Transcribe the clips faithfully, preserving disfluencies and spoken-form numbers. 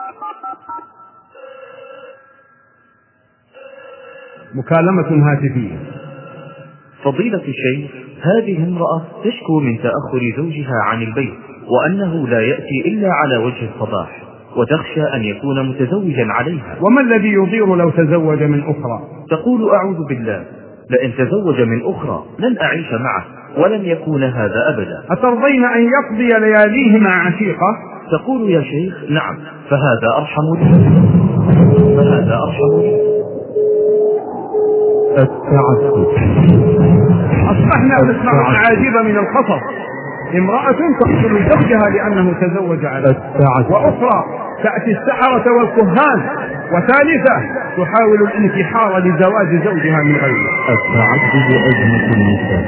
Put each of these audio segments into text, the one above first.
مكالمة هاتفية. فضيلة الشيخ، هذه امرأة تشكو من تأخر زوجها عن البيت، وأنه لا يأتي إلا على وجه الصباح، وتخشى أن يكون متزوجا عليها. وما الذي يضير لو تزوج من أخرى؟ تقول أعوذ بالله، لئن تزوج من أخرى لن أعيش معه، ولن يكون هذا أبدا. أترضين أن يقضي لياليه مع عشيقة؟ تقول يا شيخ نعم، فهذا أرحم لي، فهذا أرحم لي. التعسف. أصبحنا نسمع عاجبا من الخطر، امرأة تقتل زوجها لأنه تزوج عليها، وأخرى تأتي السحرة والكهان، وثالثة تحاول الانتحار لزواج زوجها من غيره. التعدد أزمة النساء.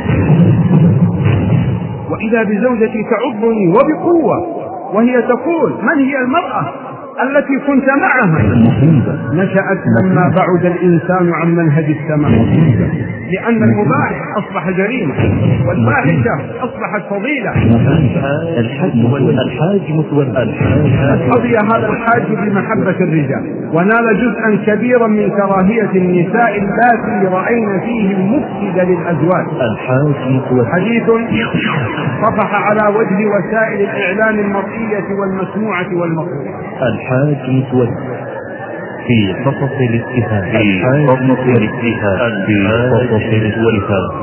وإذا بزوجتي تعضني وبقوة وهي تقول من هي المرأة التي كنت معها؟ نشأت لما بعد الإنسان عن منهج السماء، لأن المباح أصبح جريمة والفاحشة أصبحت فضيلة. الحاج الحاج متولى قضي هذا الحاج بمحبة الرجال، ونال جزءا كبيرا من كراهية النساء اللاتي رأين فيه المفسد للأزواج. الحاج متولى حديث طفح على وجه وسائل الإعلام المرئية والمسموعة والمقروءة. الحاج متولى في قصص الاتهام، في قصص الاتهام، في قصص الاتهام.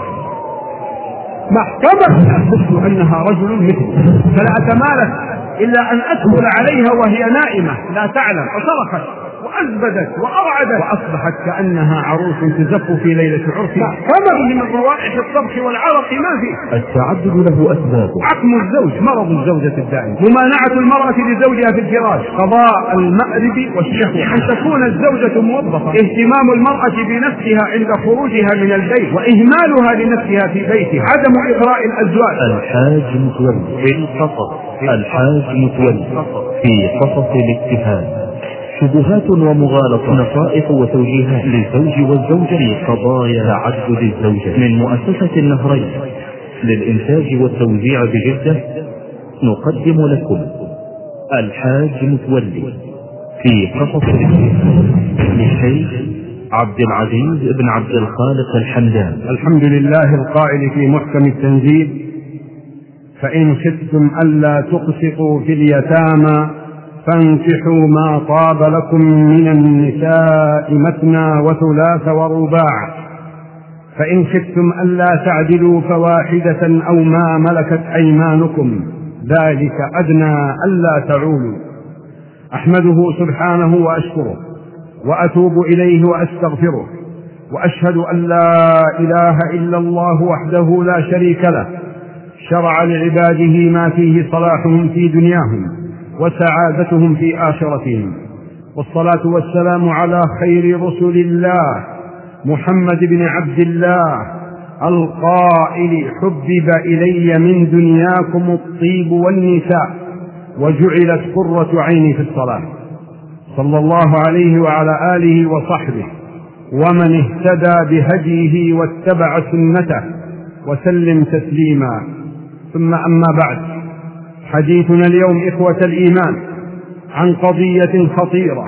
محكمة تثبت أنها رجل مثل، فلا أتمالك إلا أن أدخل عليها وهي نائمة لا تعلم، فصرخت وأزبدت وأرعدت وأصبحت كأنها عروس تزف في ليلة عرسها. فما من روائح الطبخ والعرق ما فيه. التعدد له أسباب: عقم الزوج، مرض الزوجة الدائم، ممانعة المرأة لزوجها في الفراش، قضاء المأرب والشهوة، أن تكون الزوجة موظفة، اهتمام المرأة بنفسها عند خروجها من البيت وإهمالها لنفسها في بيتها، عدم إغراء الأزواج. الحاج متولى في القصص، الحاج متولى في قصص الاتهام. شبهات ومغالطة، نصائح وتوجيهات للزوج والزوجة في قضايا تعدد الزوجة، من مؤسسة النهرين للإنتاج والتوزيع بجدة. نقدم لكم الحاج متولي في قصص الاتهام للشيخ عبد العزيز بن عبد الخالق الحمدان. الحمد لله القائل في محكم التنزيل: فإن خفتم ألا تقسطوا في اليتامى فانكحوا ما طاب لكم من النساء مثنى وثلاث ورباع، فإن خفتم ألا تعدلوا فواحدة أو ما ملكت أيمانكم ذلك أدنى ألا تعولوا. أحمده سبحانه وأشكره وأتوب إليه وأستغفره، وأشهد أن لا إله إلا الله وحده لا شريك له، شرع لعباده ما فيه صلاحهم في دنياهم وسعادتهم في آخرتهم. والصلاة والسلام على خير رسل الله محمد بن عبد الله القائل: حبب إلي من دنياكم الطيب والنساء وجعلت قرة عيني في الصلاة. صلى الله عليه وعلى آله وصحبه ومن اهتدى بهديه واتبع سنته وسلم تسليما. ثم أما بعد، حديثنا اليوم إخوة الإيمان عن قضية خطيرة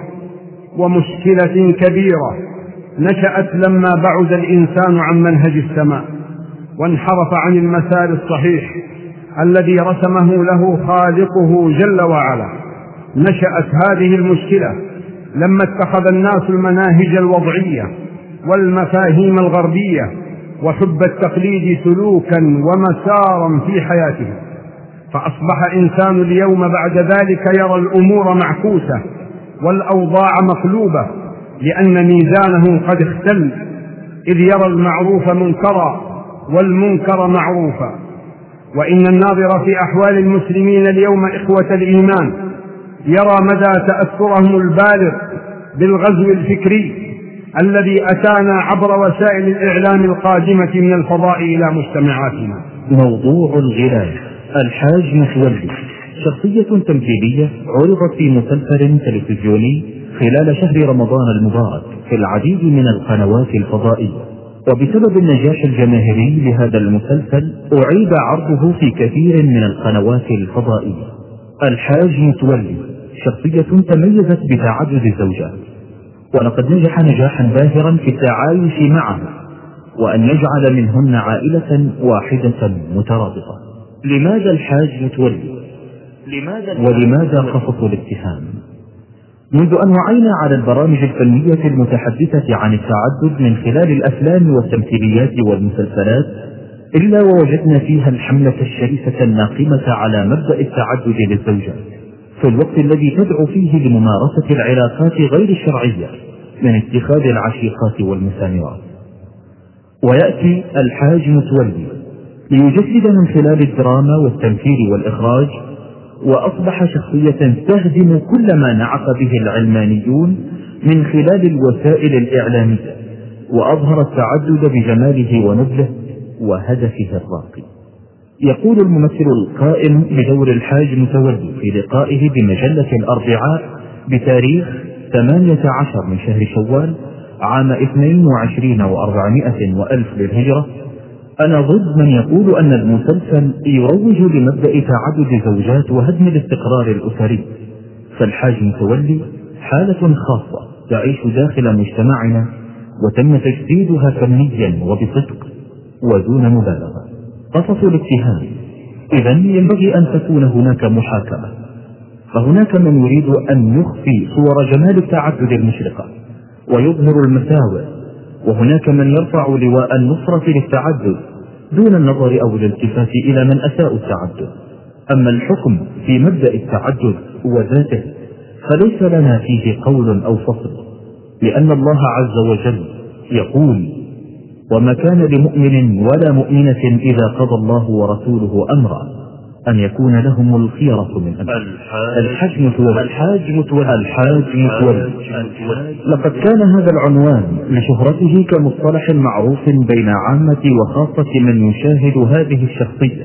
ومشكلة كبيرة نشأت لما بعد الإنسان عن منهج السماء وانحرف عن المسار الصحيح الذي رسمه له خالقه جل وعلا. نشأت هذه المشكلة لما اتخذ الناس المناهج الوضعية والمفاهيم الغربية وحب التقليد سلوكا ومسارا في حياتهم، فأصبح إنسان اليوم بعد ذلك يرى الأمور معكوسة والأوضاع مقلوبة، لأن ميزانه قد اختل، إذ يرى المعروف منكرا والمنكر معروفا. وإن الناظر في أحوال المسلمين اليوم إخوة الإيمان يرى مدى تأثرهم البالغ بالغزو الفكري الذي أتانا عبر وسائل الإعلام القادمة من الفضاء إلى مجتمعاتنا. موضوع الغلاف. الحاج متولي شخصية تمثيلية عرضت في مسلسل تلفزيوني خلال شهر رمضان المبارك في العديد من القنوات الفضائية، وبسبب النجاح الجماهيري لهذا المسلسل أعيد عرضه في كثير من القنوات الفضائية. الحاج متولي شخصية تميزت بتعدد الزوجات، ولقد نجح نجاحا باهرا في التعايش معها وأن يجعل منهن عائلة واحدة مترابطة. لماذا الحاج متولي؟ ولماذا قصص الاتهام؟ منذ أن وعينا على البرامج الفنية المتحدثة عن التعدد من خلال الأفلام والتمثيليات والمسلسلات، إلا ووجدنا فيها الحملة الشرسة الناقمة على مبدأ التعدد للزوجات في الوقت الذي تدعو فيه لممارسة العلاقات غير الشرعية من اتخاذ العشيقات والمسامرات. ويأتي الحاج متولي ليجسد من خلال الدراما والتمثيل والإخراج، وأصبح شخصية تهدم كل ما نعق به العلمانيون من خلال الوسائل الإعلامية، وأظهر التعدد بجماله ونبله وهدفه الراقي. يقول الممثل القائم بدور الحاج متولي في لقائه بمجلة الأربعاء بتاريخ ثمانية عشر من شهر شوال عام اثنين وعشرين وأربعمائة وألف للهجرة: أنا ضد من يقول أن المسلسل يروج لمبدأ تعدد الزوجات وهدم الاستقرار الأسري، فالحاج متولي حالة خاصة تعيش داخل مجتمعنا وتم تجسيدها فنيا وبصدق ودون مبالغة. قصص الاتهام: إذن ينبغي أن تكون هناك محاكمة، فهناك من يريد أن يخفي صور جمال التعدد المشرقة ويظهر المساوئ، وهناك من يرفع لواء النصرة للتعدد دون النظر أو الالتفات إلى من أساء التعدد. أما الحكم في مبدأ التعدد وذاته فليس لنا فيه قول أو فصل، لأن الله عز وجل يقول: وما كان لمؤمن ولا مؤمنة إذا قضى الله ورسوله أمرا أن يكون لهم الخيرة من أمره. الحاج متولي. الحاج متولي. الحاج متولي. لقد كان هذا العنوان لشهرته كمصطلح معروف بين عامة وخاصة من يشاهد هذه الشخصية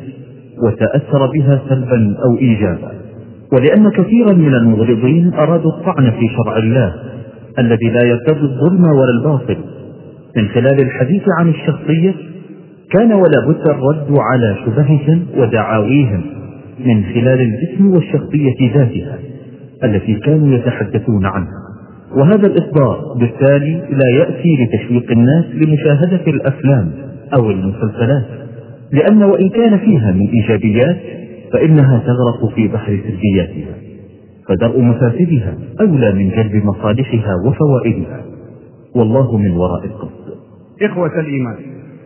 وتأثر بها سلبا أو إيجابا، ولأن كثيرا من المغرضين أرادوا الطعن في شرع الله الذي لا يرتضي الظلم ولا الباطل. من خلال الحديث عن الشخصية كان ولا بد الرد على شبههم ودعاويهم من خلال الجسم والشخصية ذاتها التي كانوا يتحدثون عنها. وهذا الإصدار بالتالي لا يأتي لتشويق الناس لمشاهدة الأفلام أو المسلسلات، لأن وإن كان فيها من إيجابيات فإنها تغرق في بحر سلبياتها، فدرء مفاسدها أولى من جلب مصالحها وفوائدها، والله من وراء القصد. إخوة الإيمان،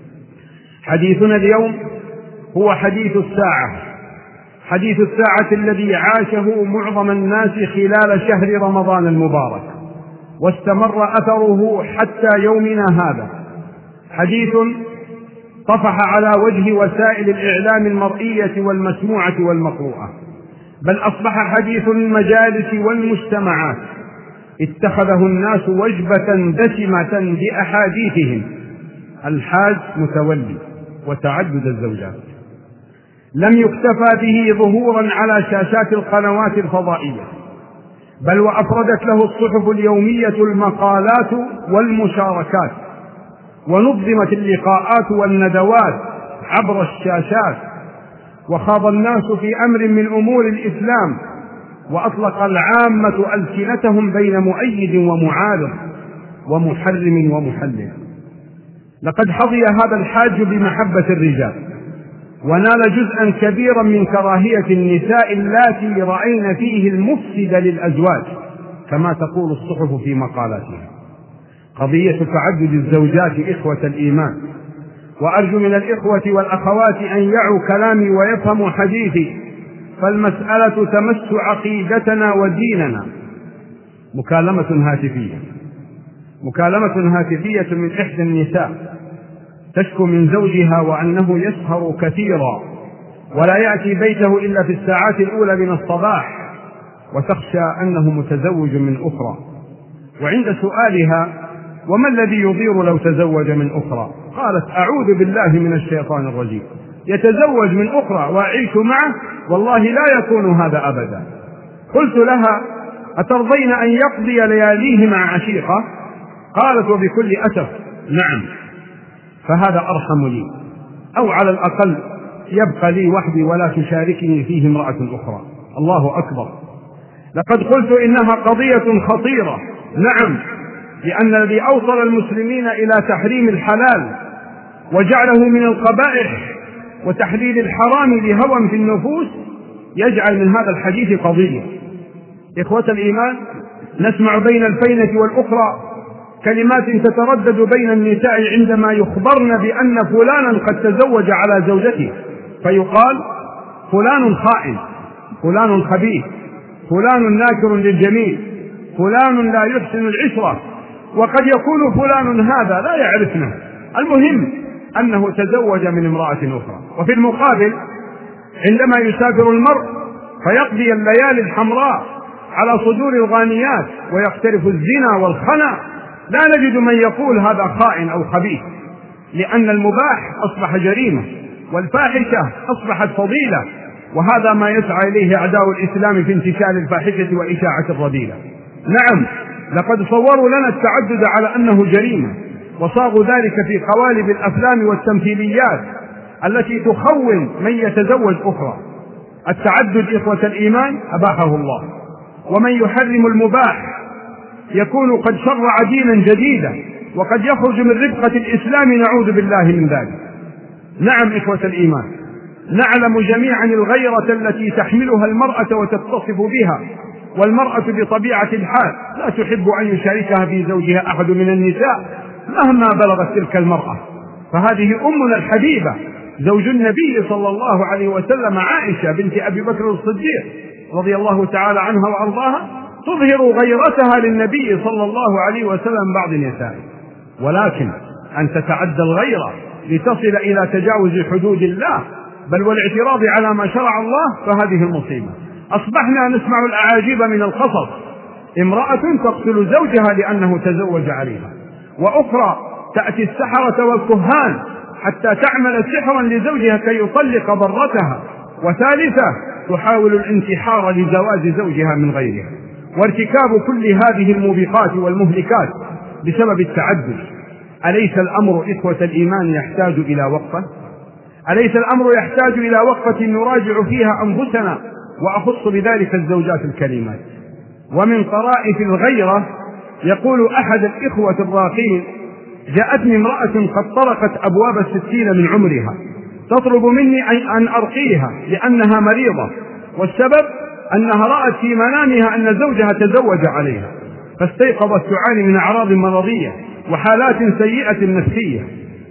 حديثنا اليوم هو حديث الساعة، حديث الساعة الذي عاشه معظم الناس خلال شهر رمضان المبارك، واستمر أثره حتى يومنا هذا. حديث طفح على وجه وسائل الإعلام المرئية والمسموعة والمقروءة، بل أصبح حديث المجالس والمجتمعات، اتخذه الناس وجبة دسمة بأحاديثهم. الحاج متولي وتعدد الزوجات لم يكتفى به ظهورا على شاشات القنوات الفضائية، بل وأفردت له الصحف اليومية المقالات والمشاركات، ونظمت اللقاءات والندوات عبر الشاشات، وخاض الناس في أمر من أمور الإسلام، وأطلق العامة ألسنتهم بين مؤيد ومعارض ومحرم ومحلل. لقد حظي هذا الحاج بمحبة الرجال، ونال جزءا كبيرا من كراهية النساء اللاتي رأين فيه المفسد للأزواج، كما تقول الصحف في مقالاتها. قضية تعدد الزوجات إخوة الإيمان، وأرجو من الإخوة والأخوات أن يعوا كلامي ويفهموا حديثي، فالمسألة تمس عقيدتنا وديننا. مكالمة هاتفية مكالمة هاتفية من إحدى النساء تشكو من زوجها وأنه يسهر كثيرا ولا يأتي بيته إلا في الساعات الأولى من الصباح، وتخشى أنه متزوج من أخرى. وعند سؤالها وما الذي يضير لو تزوج من أخرى، قالت: أعوذ بالله من الشيطان الرجيم، يتزوج من أخرى وأعيش معه؟ والله لا يكون هذا أبدا. قلت لها: أترضين أن يقضي لياليه مع عشيقة؟ قالت: وبكل أسف نعم، فهذا أرحم لي، أو على الأقل يبقى لي وحدي ولا تشاركني فيه امرأة أخرى. الله أكبر. لقد قلت إنها قضية خطيرة، نعم، لأن الذي أوصل المسلمين إلى تحريم الحلال وجعله من القبائح وتحليل الحرام لهوى في النفوس يجعل من هذا الحديث قضية. إخوة الإيمان، نسمع بين الفينة والأخرى كلمات تتردد بين النساء عندما يخبرن بأن فلانا قد تزوج على زوجته، فيقال فلان خائن، فلان خبيث، فلان ناكر للجميل، فلان لا يحسن العشرة، وقد يكون فلان هذا لا يعرفنا، المهم أنه تزوج من امرأة أخرى. وفي المقابل عندما يسافر المرء فيقضي الليالي الحمراء على صدور الغانيات ويقترف الزنا والخنا، لا نجد من يقول هذا خائن أو خبيث، لأن المباح أصبح جريمة والفاحشة أصبحت فضيلة، وهذا ما يسعى إليه أعداء الإسلام في انتشار الفاحشة وإشاعة الرذيلة. نعم، لقد صوروا لنا التعدد على أنه جريمة، وصاغوا ذلك في قوالب الأفلام والتمثيليات التي تخون من يتزوج أخرى. التعدد إخوة الإيمان أباحه الله، ومن يحرم المباح يكون قد شرع دينا جديدا وقد يخرج من رفقة الإسلام، نعوذ بالله من ذلك. نعم إخوة الإيمان، نعلم جميعا الغيرة التي تحملها المرأة وتتصف بها، والمرأة بطبيعة الحال لا تحب أن يشاركها في زوجها أحد من النساء مهما بلغت تلك المرأة، فهذه أمنا الحبيبة زوج النبي صلى الله عليه وسلم عائشة بنت أبي بكر الصديق رضي الله تعالى عنها وأرضاها تظهر غيرتها للنبي صلى الله عليه وسلم بعض النساء، ولكن أن تتعدى الغيرة لتصل إلى تجاوز حدود الله بل والاعتراض على ما شرع الله فهذه المصيبة. أصبحنا نسمع الأعاجيب من القصص، امرأة تقتل زوجها لأنه تزوج عليها، وأخرى تأتي السحرة والكهان حتى تعمل سحرا لزوجها كي يطلق ضرتها، وثالثة تحاول الانتحار لزواج زوجها من غيرها، وارتكاب كل هذه الموبقات والمهلكات بسبب التعدد. أليس الأمر إخوة الإيمان يحتاج إلى وقفة؟ أليس الأمر يحتاج إلى وقفة نراجع فيها أنفسنا؟ وأخص بذلك الزوجات الكريمات. ومن طرائف الغيرة يقول أحد الإخوة الراقين: جاءتني امرأة قد طرقت أبواب الستين من عمرها تطلب مني أن أرقيها لأنها مريضة، والسبب أنها رأت في منامها أن زوجها تزوج عليها، فاستيقظت تعاني من أعراض مرضية وحالات سيئة نفسية.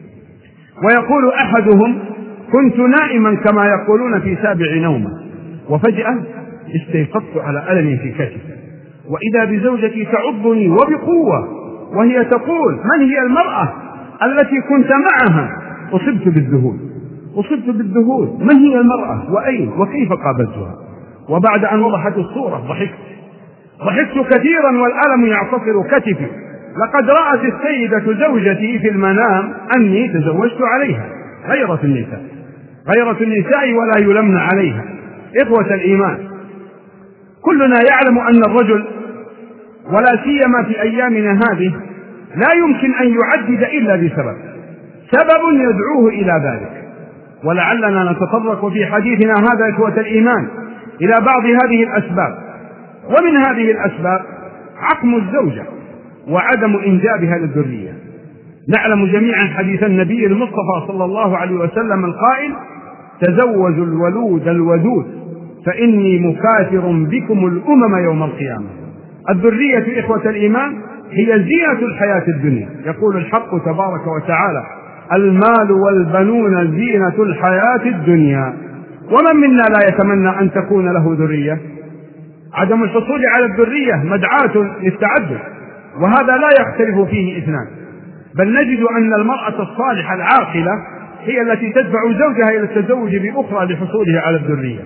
ويقول أحدهم: كنت نائما كما يقولون في سابع نومة، وفجأة استيقظت على ألم في كتفي، وإذا بزوجتي تعضني وبقوة وهي تقول: من هي المرأة التي كنت معها؟ أصبت بالذهول، أصبت بالذهول، من هي المرأة وأين وكيف قابلتها؟ وبعد أن وضحت الصورة ضحكت ضحكت كثيرا والألم يعتصر كتفي، لقد رأت السيدة زوجتي في المنام أني تزوجت عليها. غيرة النساء، غيرة النساء ولا يلمن عليها. إخوة الإيمان، كلنا يعلم أن الرجل ولا سيما في أيامنا هذه لا يمكن أن يعدد إلا بسبب سبب يدعوه إلى ذلك، ولعلنا نتطرق في حديثنا هذا إخوة الإيمان إلى بعض هذه الأسباب. ومن هذه الأسباب عقم الزوجة وعدم إنجابها للذرية. نعلم جميعا حديث النبي المصطفى صلى الله عليه وسلم القائل: تزوجوا الولود الودود فإني مكاثر بكم الأمم يوم القيامة. الذرية إخوة الإيمان هي زينة الحياة الدنيا، يقول الحق تبارك وتعالى: المال والبنون زينة الحياة الدنيا. ومن منا لا يتمنى أن تكون له ذرية؟ عدم الحصول على الذرية مدعاة للتعدد، وهذا لا يختلف فيه اثنان، بل نجد أن المرأة الصالحة العاقلة هي التي تدفع زوجها إلى التزوج بأخرى لحصولها على الذرية.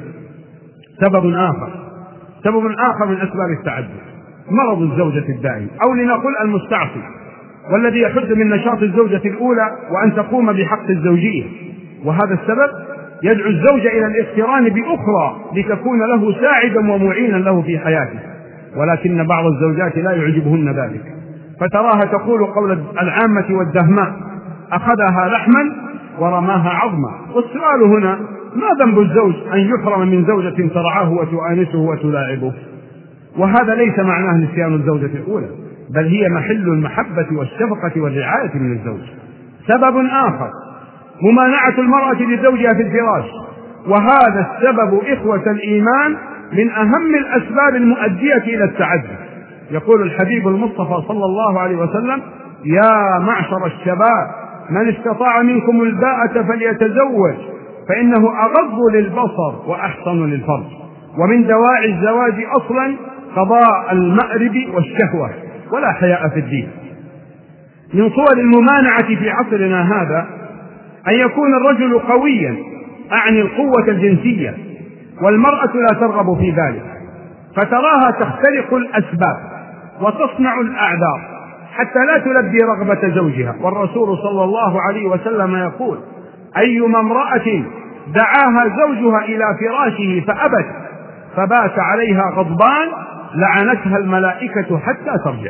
سبب آخر سبب آخر من أسباب التعدد مرض الزوجة الدائم، أو لنقل المستعصي، والذي يحد من نشاط الزوجة الأولى وأن تقوم بحق الزوجية، وهذا السبب يدعو الزوج إلى الاقتران بأخرى لتكون له ساعدا ومعينا له في حياته، ولكن بعض الزوجات لا يعجبهن ذلك، فتراها تقول قول العامة والدهماء: أخذها لحما ورماها عظما. والسؤال هنا: ما ذنب الزوج أن يحرم من زوجة ترعاه وتؤانسه وتلاعبه؟ وهذا ليس معناه نسيان الزوجة الأولى، بل هي محل المحبة والشفقة والرعاية من الزوج. سبب آخر ممانعة المرأة لزوجها في الفراش، وهذا السبب إخوة الإيمان من أهم الأسباب المؤدية إلى التعدد. يقول الحبيب المصطفى صلى الله عليه وسلم: يا معشر الشباب من استطاع منكم الباءة فليتزوج فإنه أغض للبصر وأحسن للفرج، ومن دواعي الزواج أصلا قضاء المأرب والشهوة، ولا حياء في الدين. من صور الممانعة في عصرنا هذا أن يكون الرجل قويا، أعني القوة الجنسية، والمرأة لا ترغب في ذلك، فتراها تخترق الأسباب وتصنع الأعذار حتى لا تلبي رغبة زوجها. والرسول صلى الله عليه وسلم يقول: أيما امرأة دعاها زوجها إلى فراشه فأبت فبات عليها غضبان لعنتها الملائكة حتى ترجع.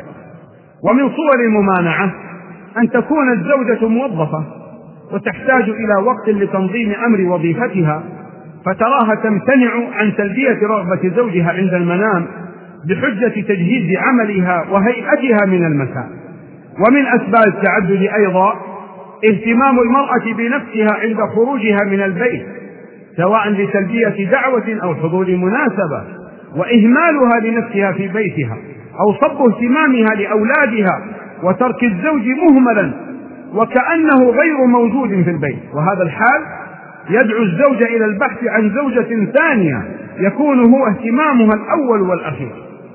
ومن صور الممانعة أن تكون الزوجة موظفة وتحتاج إلى وقت لتنظيم أمر وظيفتها، فتراها تمتنع عن تلبية رغبة زوجها عند المنام بحجة تجهيز عملها وهيئتها من المساء. ومن أسباب التعدد أيضا اهتمام المرأة بنفسها عند خروجها من البيت، سواء لتلبية دعوة أو حضور مناسبة، وإهمالها لنفسها في بيتها، أو صب اهتمامها لأولادها وترك الزوج مهملا وكأنه غير موجود في البيت. وهذا الحال يدعو الزوج إلى البحث عن زوجة ثانية يكون هو اهتمامها الأول والأخير.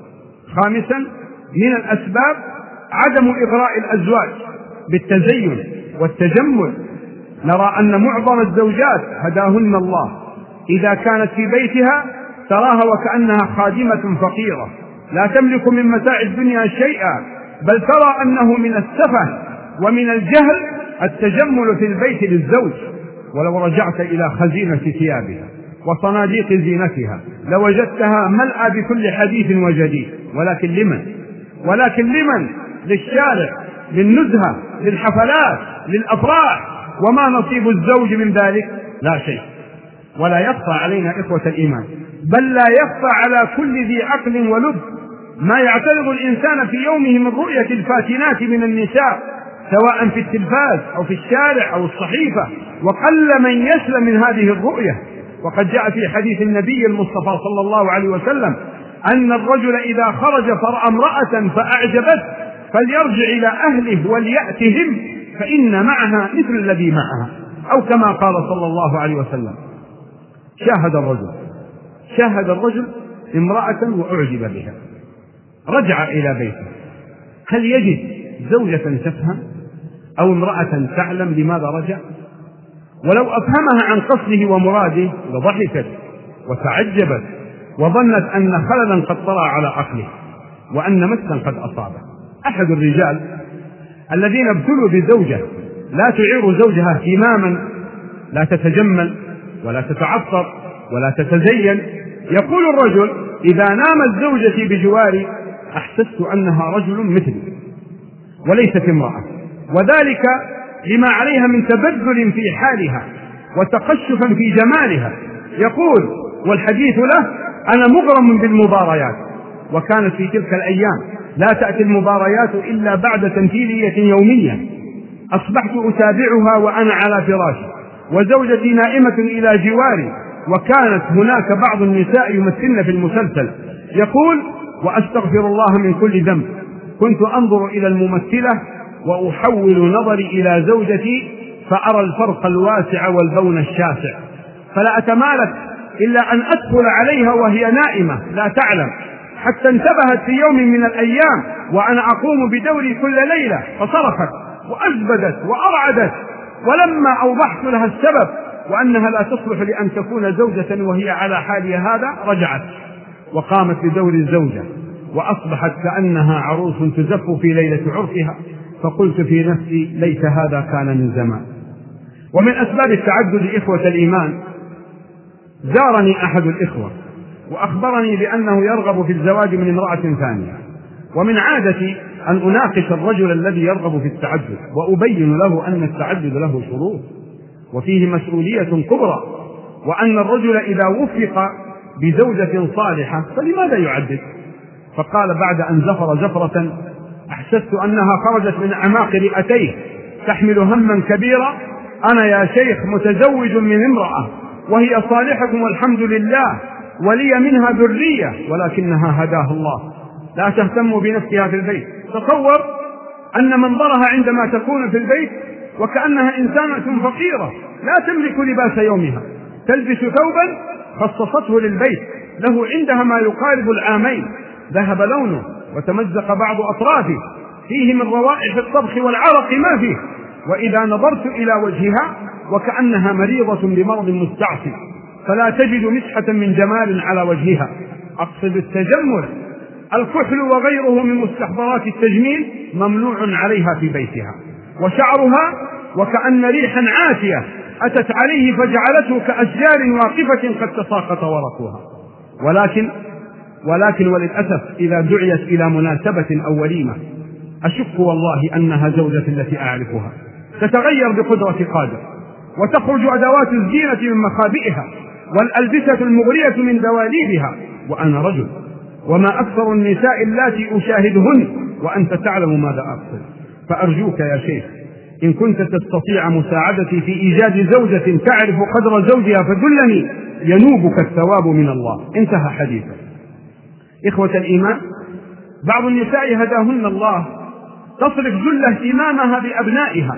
خامسا من الأسباب عدم إغراء الأزواج بالتزين والتجمل. نرى أن معظم الزوجات هداهن الله إذا كانت في بيتها تراها وكأنها خادمة فقيرة لا تملك من متاع الدنيا شيئا، بل ترى أنه من السفه ومن الجهل التجمل في البيت للزوج. ولو رجعت إلى خزينة ثيابها وصناديق زينتها لوجدتها ملأى بكل حديث وجديد، ولكن لمن؟ ولكن لمن؟ للشارع، للنزهة، للحفلات، للأفراح. وما نصيب الزوج من ذلك؟ لا شيء. ولا يخفى علينا إخوة الإيمان، بل لا يخفى على كل ذي عقل ولب ما يعترض الإنسان في يومه من رؤية الفاتنات من النساء، سواء في التلفاز أو في الشارع أو الصحيفة، وقل من يسلم من هذه الرؤية. وقد جاء في حديث النبي المصطفى صلى الله عليه وسلم أن الرجل إذا خرج فرأى امرأة فأعجبته فليرجع إلى أهله وليأتهم فإن معها مثل الذي معها، أو كما قال صلى الله عليه وسلم. شاهد الرجل شاهد الرجل امرأة وأعجب بها، رجع إلى بيته، هل يجد زوجة تفهم أو امرأة تعلم لماذا رجع؟ ولو أفهمها عن قصده ومراده لضحكت وتعجبت وظنت أن خللا قد طرأ على عقله وأن مسا قد أصابه. أحد الرجال الذين ابتلوا بزوجة لا تعير زوجها اهتماما، لا تتجمل ولا تتعطر ولا تتزين، يقول الرجل: إذا نامت زوجتي بجواري أحسست أنها رجل مثلي وليست امرأة، وذلك لما عليها من تبذل في حالها وتقشفا في جمالها. يقول والحديث له: أنا مغرم بالمباريات. وكانت في تلك الأيام لا تأتي المباريات إلا بعد تمثيلية يومية. أصبحت أتابعها وأنا على فراشي وزوجتي نائمة إلى جواري، وكانت هناك بعض النساء يمثلن في المسلسل. يقول: وأستغفر الله من كل ذنب، كنت أنظر إلى الممثلة وأحول نظري إلى زوجتي فأرى الفرق الواسع والبون الشاسع، فلا أتمالك إلا أن أدخل عليها وهي نائمة لا تعلم، حتى انتبهت في يوم من الأيام وأنا أقوم بدوري كل ليلة فصرخت وأزبدت وأرعدت، ولما أوضحت لها السبب وأنها لا تصلح لأن تكون زوجة وهي على حالها هذا رجعت وقامت بدور الزوجة وأصبحت كأنها عروس تزف في ليلة عرفها. فقلت في نفسي: ليت هذا كان من زمان. ومن أسباب التعدد إخوة الإيمان، زارني أحد الإخوة وأخبرني بأنه يرغب في الزواج من امرأة ثانية، ومن عادتي أن أناقش الرجل الذي يرغب في التعدد وأبين له أن التعدد له شروط وفيه مسؤولية كبرى، وأن الرجل إذا وفق بزوجة صالحة فلماذا يعدد؟ فقال بعد أن زفر زفرة أحسست أنها خرجت من أعماق رئتيه تحمل هما كبيرا: أنا يا شيخ متزوج من امرأة وهي صالحة والحمد لله، ولي منها ذرية ولكنها هداها الله، لا تهتم بنفسها في البيت. تصور أن منظرها عندما تكون في البيت وكأنها إنسانة فقيرة لا تملك لباس يومها، تلبس ثوبا خصصته للبيت له عندها ما يقارب العامين، ذهب لونه وتمزق بعض أطرافه، فيه من روائح الطبخ والعرق ما فيه، وإذا نظرت إلى وجهها وكأنها مريضة بمرض مستعصي، فلا تجد مسحة من جمال على وجهها، أقصد التجمل. الكحل وغيره من مستحضرات التجميل ممنوع عليها في بيتها. وشعرها وكأن ريحا عاتية أتت عليه فجعلته كأشجار واقفة قد تساقط ورقها. ولكن ولكن وللأسف إذا دعيت إلى مناسبة أو وليمة أشك والله أنها زوجة التي أعرفها، تتغير بقدرة قادر، وتخرج أدوات الزينة من مخابئها والألبسة المغرية من دواليبها، وأنا رجل، وما أكثر النساء اللاتي أشاهدهن وأنت تعلم ماذا أقصد. فأرجوك يا شيخ إن كنت تستطيع مساعدتي في إيجاد زوجة تعرف قدر زوجها فدلني، ينوبك الثواب من الله. انتهى حديثه. إخوة الإيمان، بعض النساء هداهن الله تصرف جل اهتمامها بأبنائها،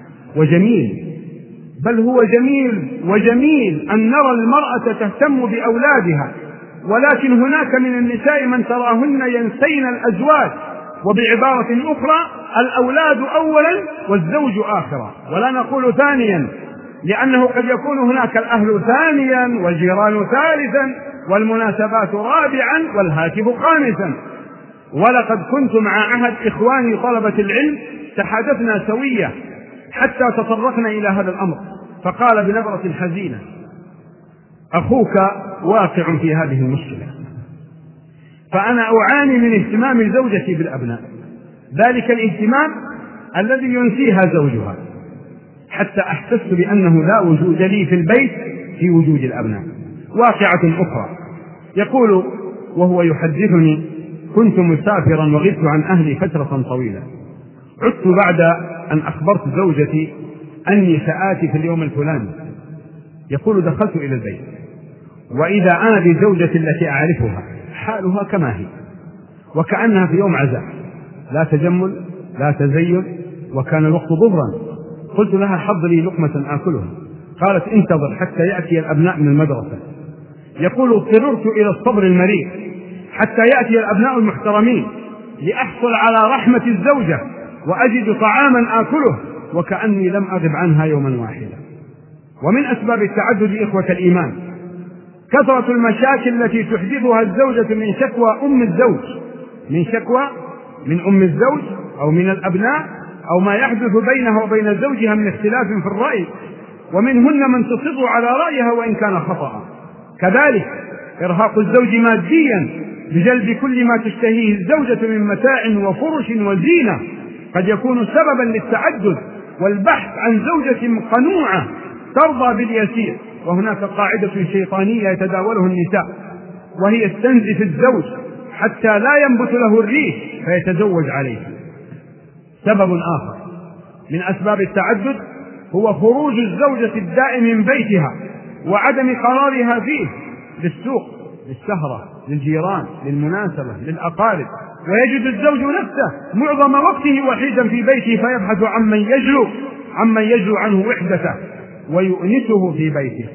وجميل، بل هو جميل وجميل أن نرى المرأة تهتم بأولادها، ولكن هناك من النساء من تراهن ينسين الأزواج، وبعبارة أخرى الأولاد أولا والزوج آخرا، ولا نقول ثانيا، لأنه قد يكون هناك الأهل ثانيا والجيران ثالثا والمناسبات رابعا والهاتف خامسا. ولقد كنت مع عهد إخواني طلبة العلم تحدثنا سوية حتى تطرقنا إلى هذا الأمر، فقال بنبرة حزينة: أخوك واقع في هذه المشكلة، فأنا أعاني من اهتمام زوجتي بالأبناء، ذلك الاهتمام الذي ينسيها زوجها، حتى أحسست بأنه لا وجود لي في البيت في وجود الأبناء. واقعة أخرى، يقول وهو يحدثني: كنت مسافرا وغبت عن أهلي فترة طويلة، عدت بعد أن أخبرت زوجتي أني سآتي في اليوم الفلاني. يقول: دخلت إلى البيت وإذا أنا بزوجتي التي أعرفها حالها كما هي، وكأنها في يوم عزاء، لا تجمل لا تزين، وكان الوقت ظهرا. قلت لها: حضري لقمة آكلها. قالت: انتظر حتى يأتي الأبناء من المدرسة. يقول: اضطررت إلى الصبر المرير حتى يأتي الأبناء المحترمين لأحصل على رحمة الزوجة وأجد طعاما آكله، وكأني لم أغب عنها يوما واحدا. ومن أسباب التعدد إخوة الإيمان كثرة المشاكل التي تحدثها الزوجة من شكوى أم الزوج، من شكوى من أم الزوج أو من الأبناء، أو ما يحدث بينها وبين زوجها من اختلاف في الرأي، ومنهن من تصر على رأيها وإن كان خطأ. كذلك إرهاق الزوج ماديا بجلب كل ما تشتهيه الزوجة من متاع وفرش وزينة قد يكون سببا للتعدد والبحث عن زوجة قنوعة ترضى باليسير. وهناك قاعدة شيطانية يتداولها النساء، وهي استنزف الزوج حتى لا ينبت له الريح فيتزوج عليه. سبب آخر من أسباب التعدد هو خروج الزوجة الدائم من بيتها وعدم قرارها فيه، للسوق، للسهرة، للجيران، للمناسبة، للأقارب، ويجد الزوج نفسه معظم وقته وحيدا في بيته فيبحث عمن يجلو عمن يجلو عنه وحدته ويؤنسه في بيته.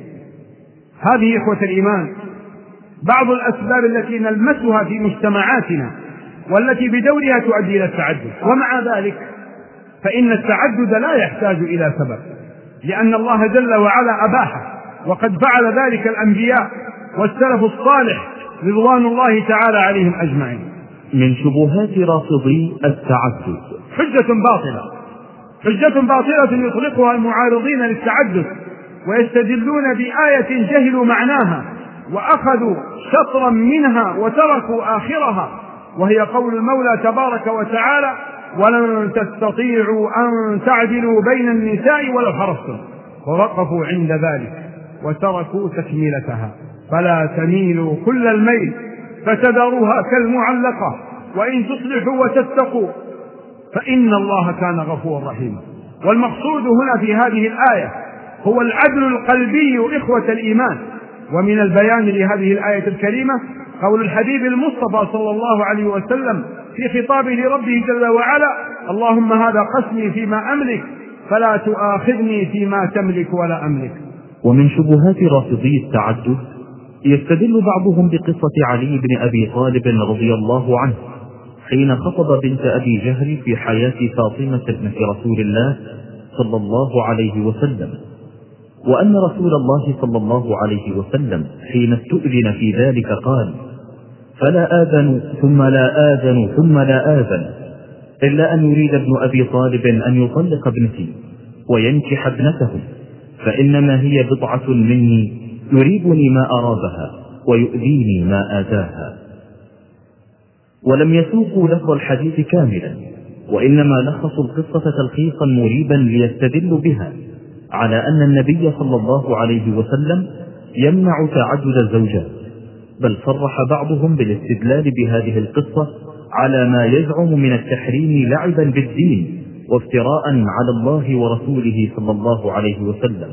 هذه إخوة الإيمان بعض الأسباب التي نلمسها في مجتمعاتنا والتي بدورها تؤدي إلى التعدد. ومع ذلك فإن التعدد لا يحتاج إلى سبب، لأن الله جل وعلا أباحه، وقد فعل ذلك الأنبياء والسلف الصالح رضوان الله تعالى عليهم أجمعين. من شبهات رافضي التعدد حجة باطلة حجة باطلة يطلقها المعارضين للتعدد ويستدلون بآية جهلوا معناها وأخذوا شطرا منها وتركوا آخرها، وهي قول المولى تبارك وتعالى: ولن تستطيعوا أن تعدلوا بين النساء ولو حرصتم، ووقفوا عند ذلك وتركوا تكملتها، فلا تميلوا كل الميل فتذروها كالمعلقة، وإن تصلحوا وتتقوا فإن الله كان غفورا رحيما. والمقصود هنا في هذه الآية هو العدل القلبي إخوة الإيمان. ومن البيان لهذه الآية الكريمة قول الحبيب المصطفى صلى الله عليه وسلم في خطابه لربه جل وعلا: اللهم هذا قسمي فيما أملك فلا تؤاخذني فيما تملك ولا أملك. ومن شبهات رافضي التعدد يستدل بعضهم بقصة علي بن أبي طالب رضي الله عنه حين خطب بنت أبي جهل في حياة فاطمة ابنة رسول الله صلى الله عليه وسلم، وأن رسول الله صلى الله عليه وسلم حين استؤذن في ذلك قال: فلا آذن ثم لا آذن ثم لا آذن إلا أن يريد ابن أبي طالب أن يطلق ابنتي وينكح ابنته، فإنما هي بضعة مني يريبني ما أرابها ويؤذيني ما آذاها. ولم يسوقوا لفظ الحديث كاملا، وإنما لخصوا القصة تلخيصا مريبا ليستدلوا بها على أن النبي صلى الله عليه وسلم يمنع تعدد الزوجات، بل صرح بعضهم بالاستدلال بهذه القصة على ما يزعم من التحريم لعبا بالدين وافتراء على الله ورسوله صلى الله عليه وسلم،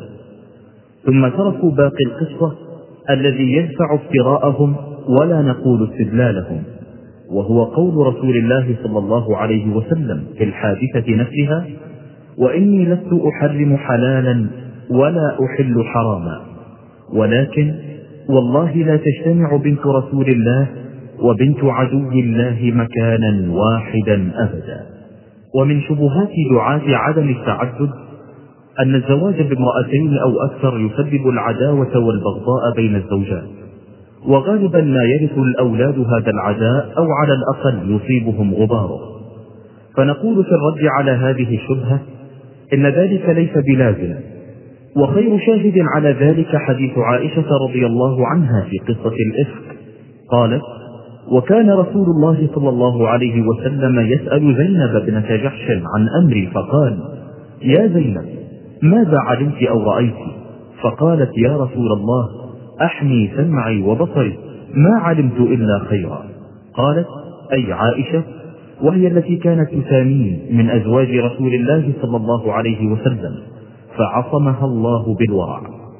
ثم تركوا باقي القصة الذي يدفع افتراءهم ولا نقول استدلالهم، وهو قول رسول الله صلى الله عليه وسلم في الحادثة نفسها: وإني لست أحرم حلالا ولا أحل حراما، ولكن والله لا تجتمع بنت رسول الله وبنت عدو الله مكانا واحدا أبدا. ومن شبهات دعاة عدم التعدد أن الزواج بامرأتين أو أكثر يسبب العداوة والبغضاء بين الزوجات، وغالبا ما يرث الأولاد هذا العداء أو على الأقل يصيبهم غباره. فنقول في الرد على هذه الشبهة إن ذلك ليس بلازم، وخير شاهد على ذلك حديث عائشة رضي الله عنها في قصة الإفك. قالت: وكان رسول الله صلى الله عليه وسلم يسأل زينب بنت جحش عن أمري فقال: يا زينب ماذا علمت أو رأيت؟ فقالت: يا رسول الله أحمي سمعي وبصري ما علمت إلا خيرا. قالت: أي عائشة، وهي التي كانت تسامين من أزواج رسول الله صلى الله عليه وسلم، فعصمها الله بالورع.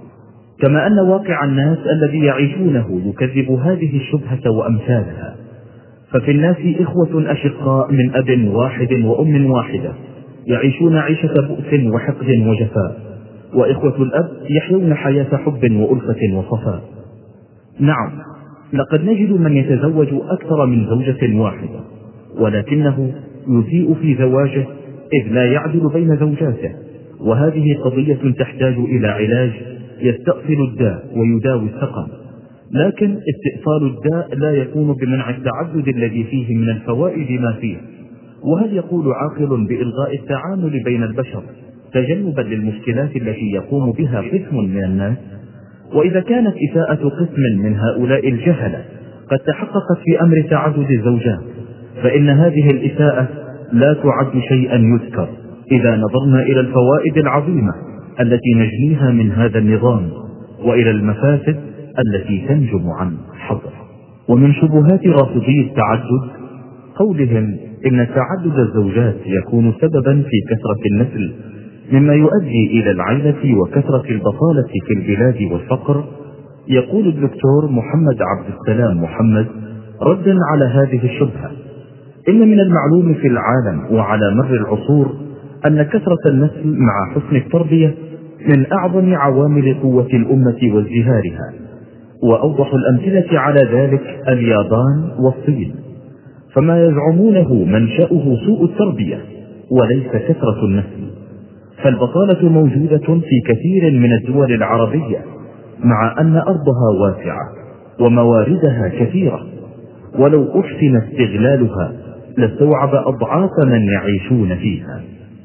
كما أن واقع الناس الذي يعيشونه يكذب هذه الشبهة وأمثالها، ففي الناس إخوة أشقاء من أب واحد وأم واحدة يعيشون عيشة بؤس وحقد وجفاء، وإخوة الأب يحيون حياة حب وألفة وصفاء. نعم، لقد نجد من يتزوج أكثر من زوجة واحدة، ولكنه يسيء في زواجه إذ لا يعدل بين زوجاته، وهذه قضية تحتاج إلى علاج يستأصل الداء ويداوي السقم. لكن استئصال الداء لا يكون بمنع التعدد الذي فيه من الفوائد ما فيه. وهل يقول عاقل بإلغاء التعامل بين البشر تجنبا للمشكلات التي يقوم بها قسم من الناس؟ وإذا كانت إساءة قسم من هؤلاء الجهلة قد تحققت في أمر تعدد الزوجات، فإن هذه الإساءة لا تعد شيئا يذكر إذا نظرنا إلى الفوائد العظيمة التي نجنيها من هذا النظام، وإلى المفاسد التي تنجم عن حظه. ومن شبهات رافضي التعدد قولهم إن تعدد الزوجات يكون سببا في كثرة النسل، مما يؤدي إلى العيلة وكثرة البطالة في البلاد والفقر. يقول الدكتور محمد عبد السلام محمد ردا على هذه الشبهة: إن من المعلوم في العالم وعلى مر العصور أن كثرة النسل مع حسن التربية من أعظم عوامل قوة الأمة وازدهارها، وأوضح الأمثلة على ذلك اليابان والصين، فما يزعمونه منشأه سوء التربية وليس كثرة النسل. فالبطالة موجودة في كثير من الدول العربية، مع أن أرضها واسعة ومواردها كثيرة، ولو أحسن استغلالها لاستوعب أضعاف من يعيشون فيها.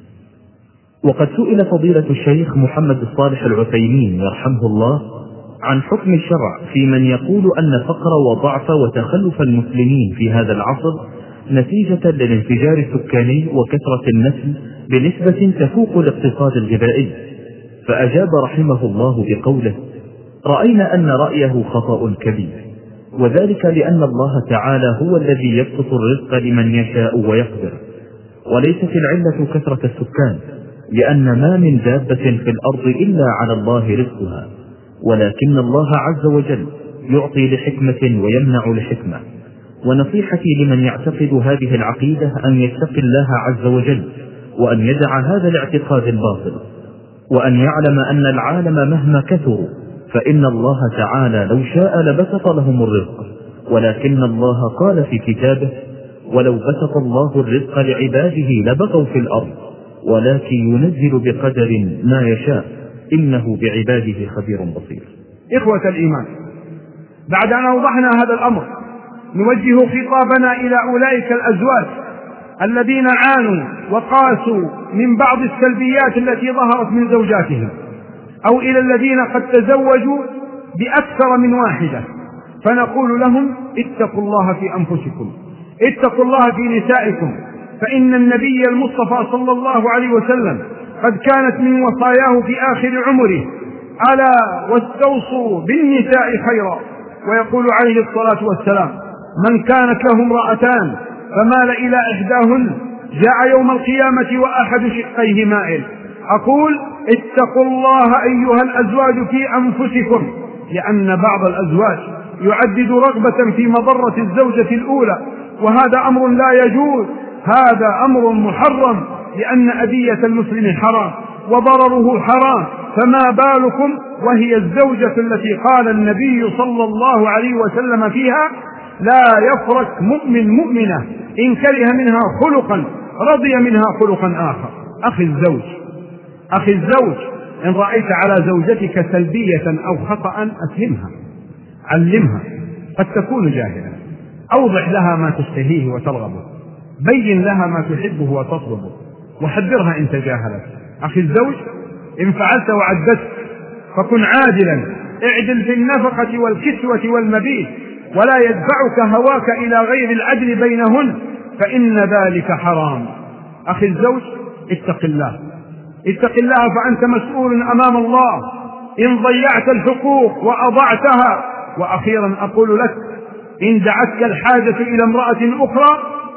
وقد سئل فضيلة الشيخ محمد الصالح العثيمين يرحمه الله عن حكم الشرع في من يقول أن فقر وضعف وتخلف المسلمين في هذا العصر نتيجة للانفجار السكاني وكثرة النسل بنسبة تفوق الاقتصاد الغذائي، فأجاب رحمه الله بقوله: رأينا أن رأيه خطأ كبير، وذلك لأن الله تعالى هو الذي يبسط الرزق لمن يشاء ويقدر، وليست العلة كثرة السكان، لأن ما من دابة في الأرض إلا على الله رزقها، ولكن الله عز وجل يعطي لحكمة ويمنع لحكمة. ونصيحتي لمن يعتقد هذه العقيدة أن يتقي الله عز وجل، وأن يدع هذا الاعتقاد الباطل، وأن يعلم أن العالم مهما كثروا فإن الله تعالى لو شاء لبسط لهم الرزق، ولكن الله قال في كتابه: ولو بسط الله الرزق لعباده لبغوا في الأرض ولكن ينزل بقدر ما يشاء إنه بعباده خبير بصير. إخوة الإيمان، بعد أن أوضحنا هذا الأمر نوجه خطابنا إلى أولئك الأزواج الذين عانوا وقاسوا من بعض السلبيات التي ظهرت من زوجاتهم، أو إلى الذين قد تزوجوا بأكثر من واحدة، فنقول لهم: اتقوا الله في أنفسكم، اتقوا الله في نسائكم، فإن النبي المصطفى صلى الله عليه وسلم قد كانت من وصاياه في آخر عمره: ألا واستوصوا بالنساء خيرا. ويقول عليه الصلاة والسلام: من كانت له امرأتان فمال إلى إحداهن جاء يوم القيامة وأحد شقيه مائل. أقول: اتقوا الله أيها الأزواج في أنفسكم، لأن بعض الأزواج يعدد رغبة في مضرة الزوجة الأولى، وهذا أمر لا يجوز، هذا أمر محرم، لأن أذية المسلم حرام وضرره حرام، فما بالكم وهي الزوجة التي قال النبي صلى الله عليه وسلم فيها: لا يفرق مؤمن مؤمنة إن كره منها خلقا رضي منها خلقا آخر. أخي الزوج أخي الزوج إن رأيت على زوجتك سلبية أو خطأ أفهمها، علمها، قد تكون جاهلة، أوضح لها ما تشتهيه وترغبه، بين لها ما تحبه وتطلبه، وحذرها إن تجاهلت. أخي الزوج إن فعلت وعدت فكن عادلا، اعدل في النفقة والكسوة والمبيت، ولا يدفعك هواك إلى غير العدل بينهن، فإن ذلك حرام. أخي الزوج اتق الله، اتق الله، فأنت مسؤول أمام الله إن ضيعت الحقوق وأضعتها. وأخيرا أقول لك: إن دعتك الحاجة إلى امرأة أخرى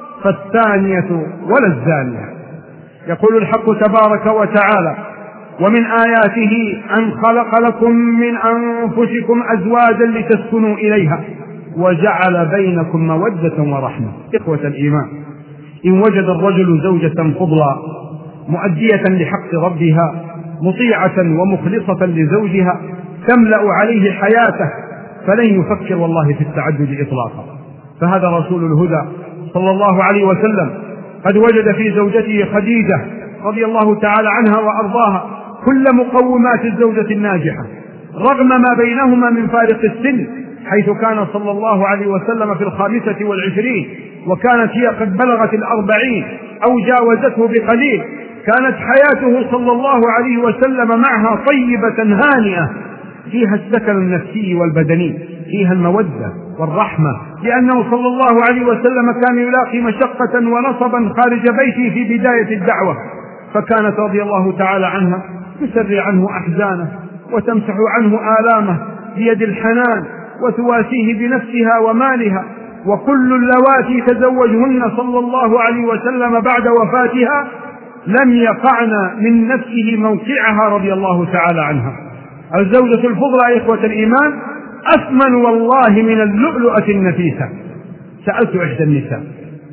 فالثانية ولا الزانية. يقول الحق تبارك وتعالى: ومن آياته أن خلق لكم من أنفسكم أزواجا لتسكنوا إليها وجعل بينكم مودة ورحمة. إخوة الإيمان، إن وجد الرجل زوجة فضلا مؤدية لحق ربها مطيعة ومخلصة لزوجها تملأ عليه حياته فلن يفكر والله في التعدد إطلاقا. فهذا رسول الهدى صلى الله عليه وسلم قد وجد في زوجته خديجة رضي الله تعالى عنها وأرضاها كل مقومات الزوجة الناجحة، رغم ما بينهما من فارق السن، حيث كان صلى الله عليه وسلم في الخامسة والعشرين وكانت هي قد بلغت الأربعين أو جاوزته بقليل. كانت حياته صلى الله عليه وسلم معها طيبة هانئة، فيها السكن النفسي والبدني، فيها المودة والرحمة، لأنه صلى الله عليه وسلم كان يلاقي مشقة ونصبا خارج بيته في بداية الدعوة، فكانت رضي الله تعالى عنها تسري عنه أحزانه وتمسح عنه آلامه بيد الحنان وتواسيه بنفسها ومالها. وكل اللواتي تزوجهن صلى الله عليه وسلم بعد وفاتها لم يقعن من نفسه موقعها رضي الله تعالى عنها. الزوجة الفضلى إخوة الإيمان أثمن والله من اللؤلؤة النفيسة. سألت إحدى النساء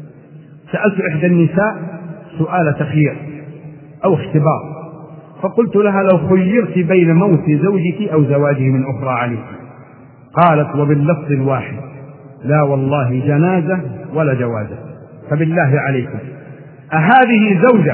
سألت إحدى النساء سؤال تخيير أو اختبار، فقلت لها: لو خيرت بين موت زوجك أو زواجه من أخرى عليك؟ قالت وباللفظ الواحد: لا والله جنازة ولا جوازة. فبالله عليكم، أهذه زوجة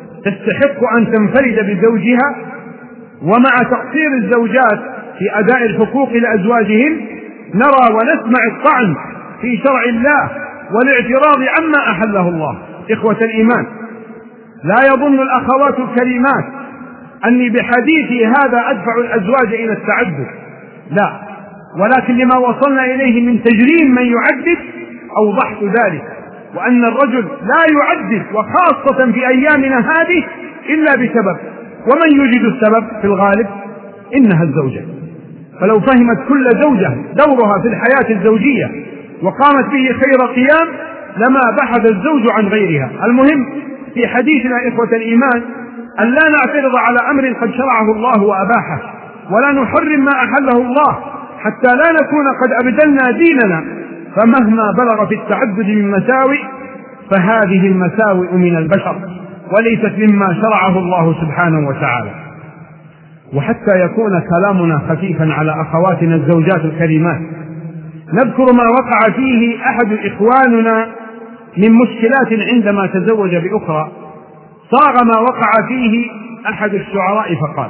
تستحق أن تنفرد بزوجها ومع تقصير الزوجات في أداء الحقوق لأزواجهن نرى ونسمع الطعن في شرع الله والاعتراض عما أحله الله؟ إخوة الإيمان، لا يظن الأخوات الكريمات أني بحديثي هذا أدفع الأزواج إلى التعدد، لا، ولكن لما وصلنا إليه من تجريم من يعدد أوضحت ذلك، وأن الرجل لا يعدد وخاصة في أيامنا هذه إلا بسبب، ومن يجد السبب في الغالب إنها الزوجة. فلو فهمت كل زوجة دورها في الحياة الزوجية وقامت به خير قيام لما بحث الزوج عن غيرها. المهم في حديثنا إخوة الإيمان أن لا نعترض على أمر قد شرعه الله وأباحه، ولا نحرم ما أحله الله، حتى لا نكون قد أبدلنا ديننا. فمهما بلغ في التعدد من مساوئ فهذه المساوئ من البشر وليست مما شرعه الله سبحانه وتعالى. وحتى يكون كلامنا خفيفا على أخواتنا الزوجات الكريمات، نذكر ما وقع فيه أحد إخواننا من مشكلات عندما تزوج بأخرى. صاغ ما وقع فيه أحد الشعراء فقال: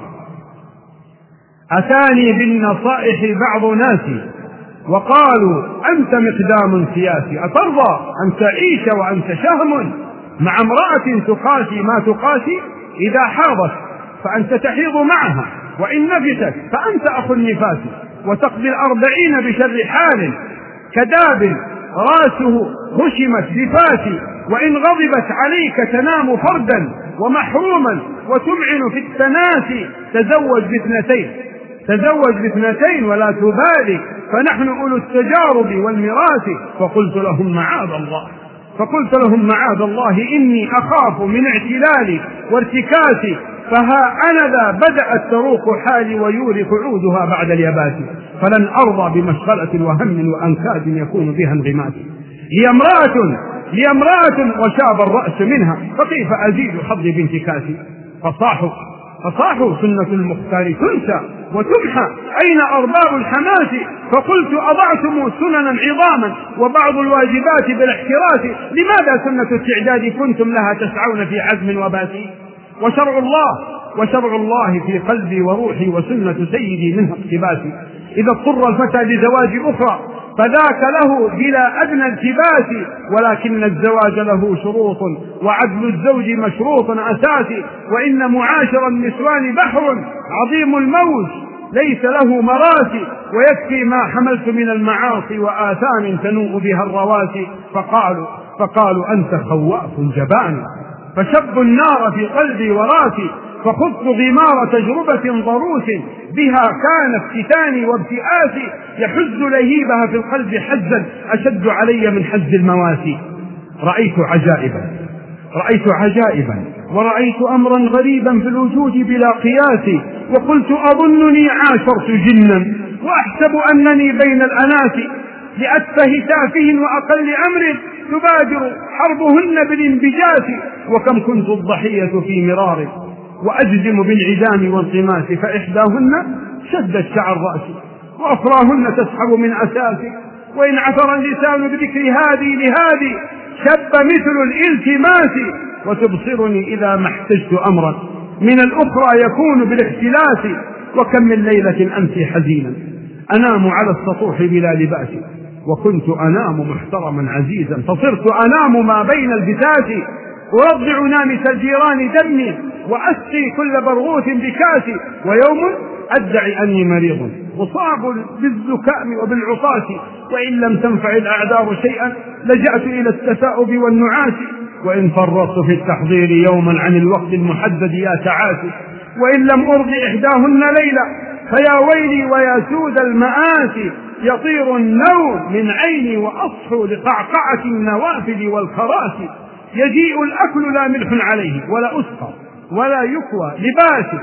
أتاني بالنصائح بعض ناسي وقالوا أنت مقدام سياسي، أترضى أن تعيش وأنت شهم مع امرأة تقاسي ما تقاسي؟ إذا حاضت فأنت تحيض معها، وإن نفست فأنت أخو النفاس، وتقضي الأربعين بشر حال كداب راسه هشمت بفاس، وإن غضبت عليك تنام فردا ومحروما وتمعن في التناسي. تزوج باثنتين تزوج باثنتين ولا تبالي، فنحن أولو التجارب والميراث. فقلت لهم معاذ الله فقلت لهم معاذ الله إني أخاف من اعتلالي وارتكاسي، فها أنا ذا بدأت تروق حالي ويورق عودها بعد اليباس، فلن أرضى بمشغلة وهم وأنكاد يكون بها انغماسي. هي امرأة هي امرأة وشاب الرأس منها، فكيف أزيد حظي بانتكاسي؟ فصاحوا فصاحوا سنة المختار تنسى وتمحى، أين أرباب الحماس؟ فقلت أضعتم سننا عظاما وبعض الواجبات بالاحتراس، لماذا سنة التعداد كنتم لها تسعون في عزم وباسي؟ وشرع الله وشرع الله في قلبي وروحي، وسنة سيدي منها اقتباسي. إذا اضطر الفتى لزواج أخرى فذاك له بلا أدنى التباس، ولكن الزواج له شروط وعدل الزوج مشروط أساسي، وإن معاشر النسوان بحر عظيم الموج ليس له مراسي، ويكفي ما حملت من المعاصي وآثام تنوء بها الرواسي. فقالوا فقالوا أنت خواف جبان، فشب النار في قلبي وراسي، فخذت غمار تجربة ضروس بها كان افتتاني وابتئاسي، يحز لهيبها في القلب حزا أشد علي من حز المواسي. رأيت عجائبا رأيت عجائبا ورأيت أمرا غريبا في الوجود بلا قياس، وقلت أظنني عاشرت جنا وأحسب أنني بين الأناس، لأتفه تافه وأقل أمر تبادر حربهن بالانبجاس، وكم كنت الضحية في مرار وأجزم بالعدام وانطماس، فإحداهن شدت شعر رأسي وأخراهن تسحب من أساسي، وإن عثر اللسان بذكر هذه لهذه شب مثل الالتماس، وتبصرني إذا ما احتجت أمرا من الأخرى يكون بالاختلاس، وكم من ليلة أمسي حزينا أنام على السطوح بلا لباس، وكنت أنام محترما عزيزا فصرت أنام ما بين البساس، أرضع نامس الجيران دمي وأسقي كل برغوث بكاسي، ويوم أدعي أني مريض مصاب بالزكام وبالعطاس، وإن لم تنفع الأعذار شيئا لجأت إلى التثاؤب والنعاس، وإن فرطت في التحضير يوما عن الوقت المحدد يا تعاسي، وإن لم أرضي إحداهن ليلة فيا ويلي ويا سود المآسي، يطير النوم من عيني وأصحو لقعقعة النوافل والكراسي، يجيء الأكل لا ملح عليه ولا أسقى ولا يكوى لباسي،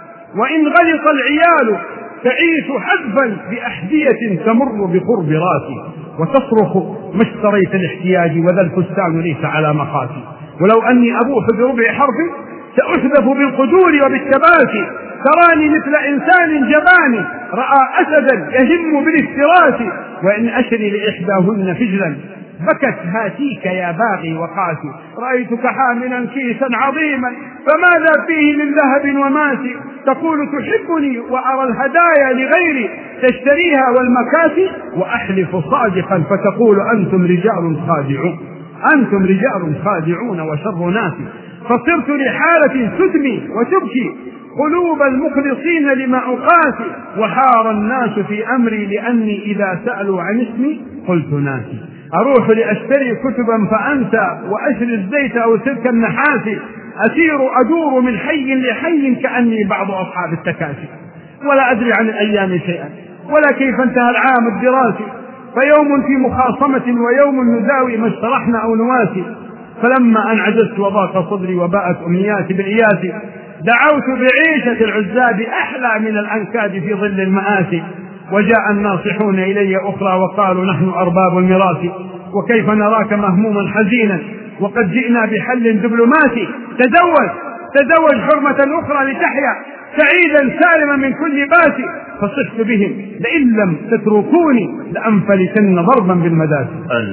وإن غلط العيال تعيش حذفا بأحذية تمر بقرب راسي، وتصرخ ما اشتريت الاحتياج وذا الفستان ليس على مخاسي، ولو أني أبوح بربع حرف سأحذف بالقدور وبالتباسي، تراني مثل إنسان جبان رأى أسدا يهم بالافتراس، وإن أشري لإحداهن فجلا بكت هاتيك يا باغي وقاسي، رأيتك حاملا كيسا عظيما فماذا فيه من ذهب وماسي، تقول تحبني وأرى الهدايا لغيري تشتريها والمكاسي، وأحلف صادقا فتقول أنتم رجال خادعون أنتم رجال خادعون وشر ناس، فصرت لحالة تدمي وتبكي قلوب المخلصين لما أقاسي، وحار الناس في أمري لأني إذا سألوا عن اسمي قلت ناسي، أروح لأشتري كتبا فأنسى وأشري الزيت أو سلك النحاس، أسير أدور من حي لحي كأني بعض أصحاب التكاسي، ولا أدري عن الأيام شيئا ولا كيف انتهى العام الدراسي، فيوم في مخاصمة ويوم نداوي ما اشترحنا أو نواسي. فلما أن عجزت وضاق صدري وباءت أمنياتي بالإياسي، دعوت بعيشة العزاب أحلى من الأنكاد في ظل المآسي. وجاء الناصحون إلي أخرى وقالوا نحن أرباب الميراث، وكيف نراك مهموما حزينا وقد جئنا بحل دبلوماسي. تزوج تزوج حرمة أخرى لتحيا سعيدا سالما من كل باسي. فصحت بهم لئن لم تتركوني لأنفلتن ضربا بالمداسي.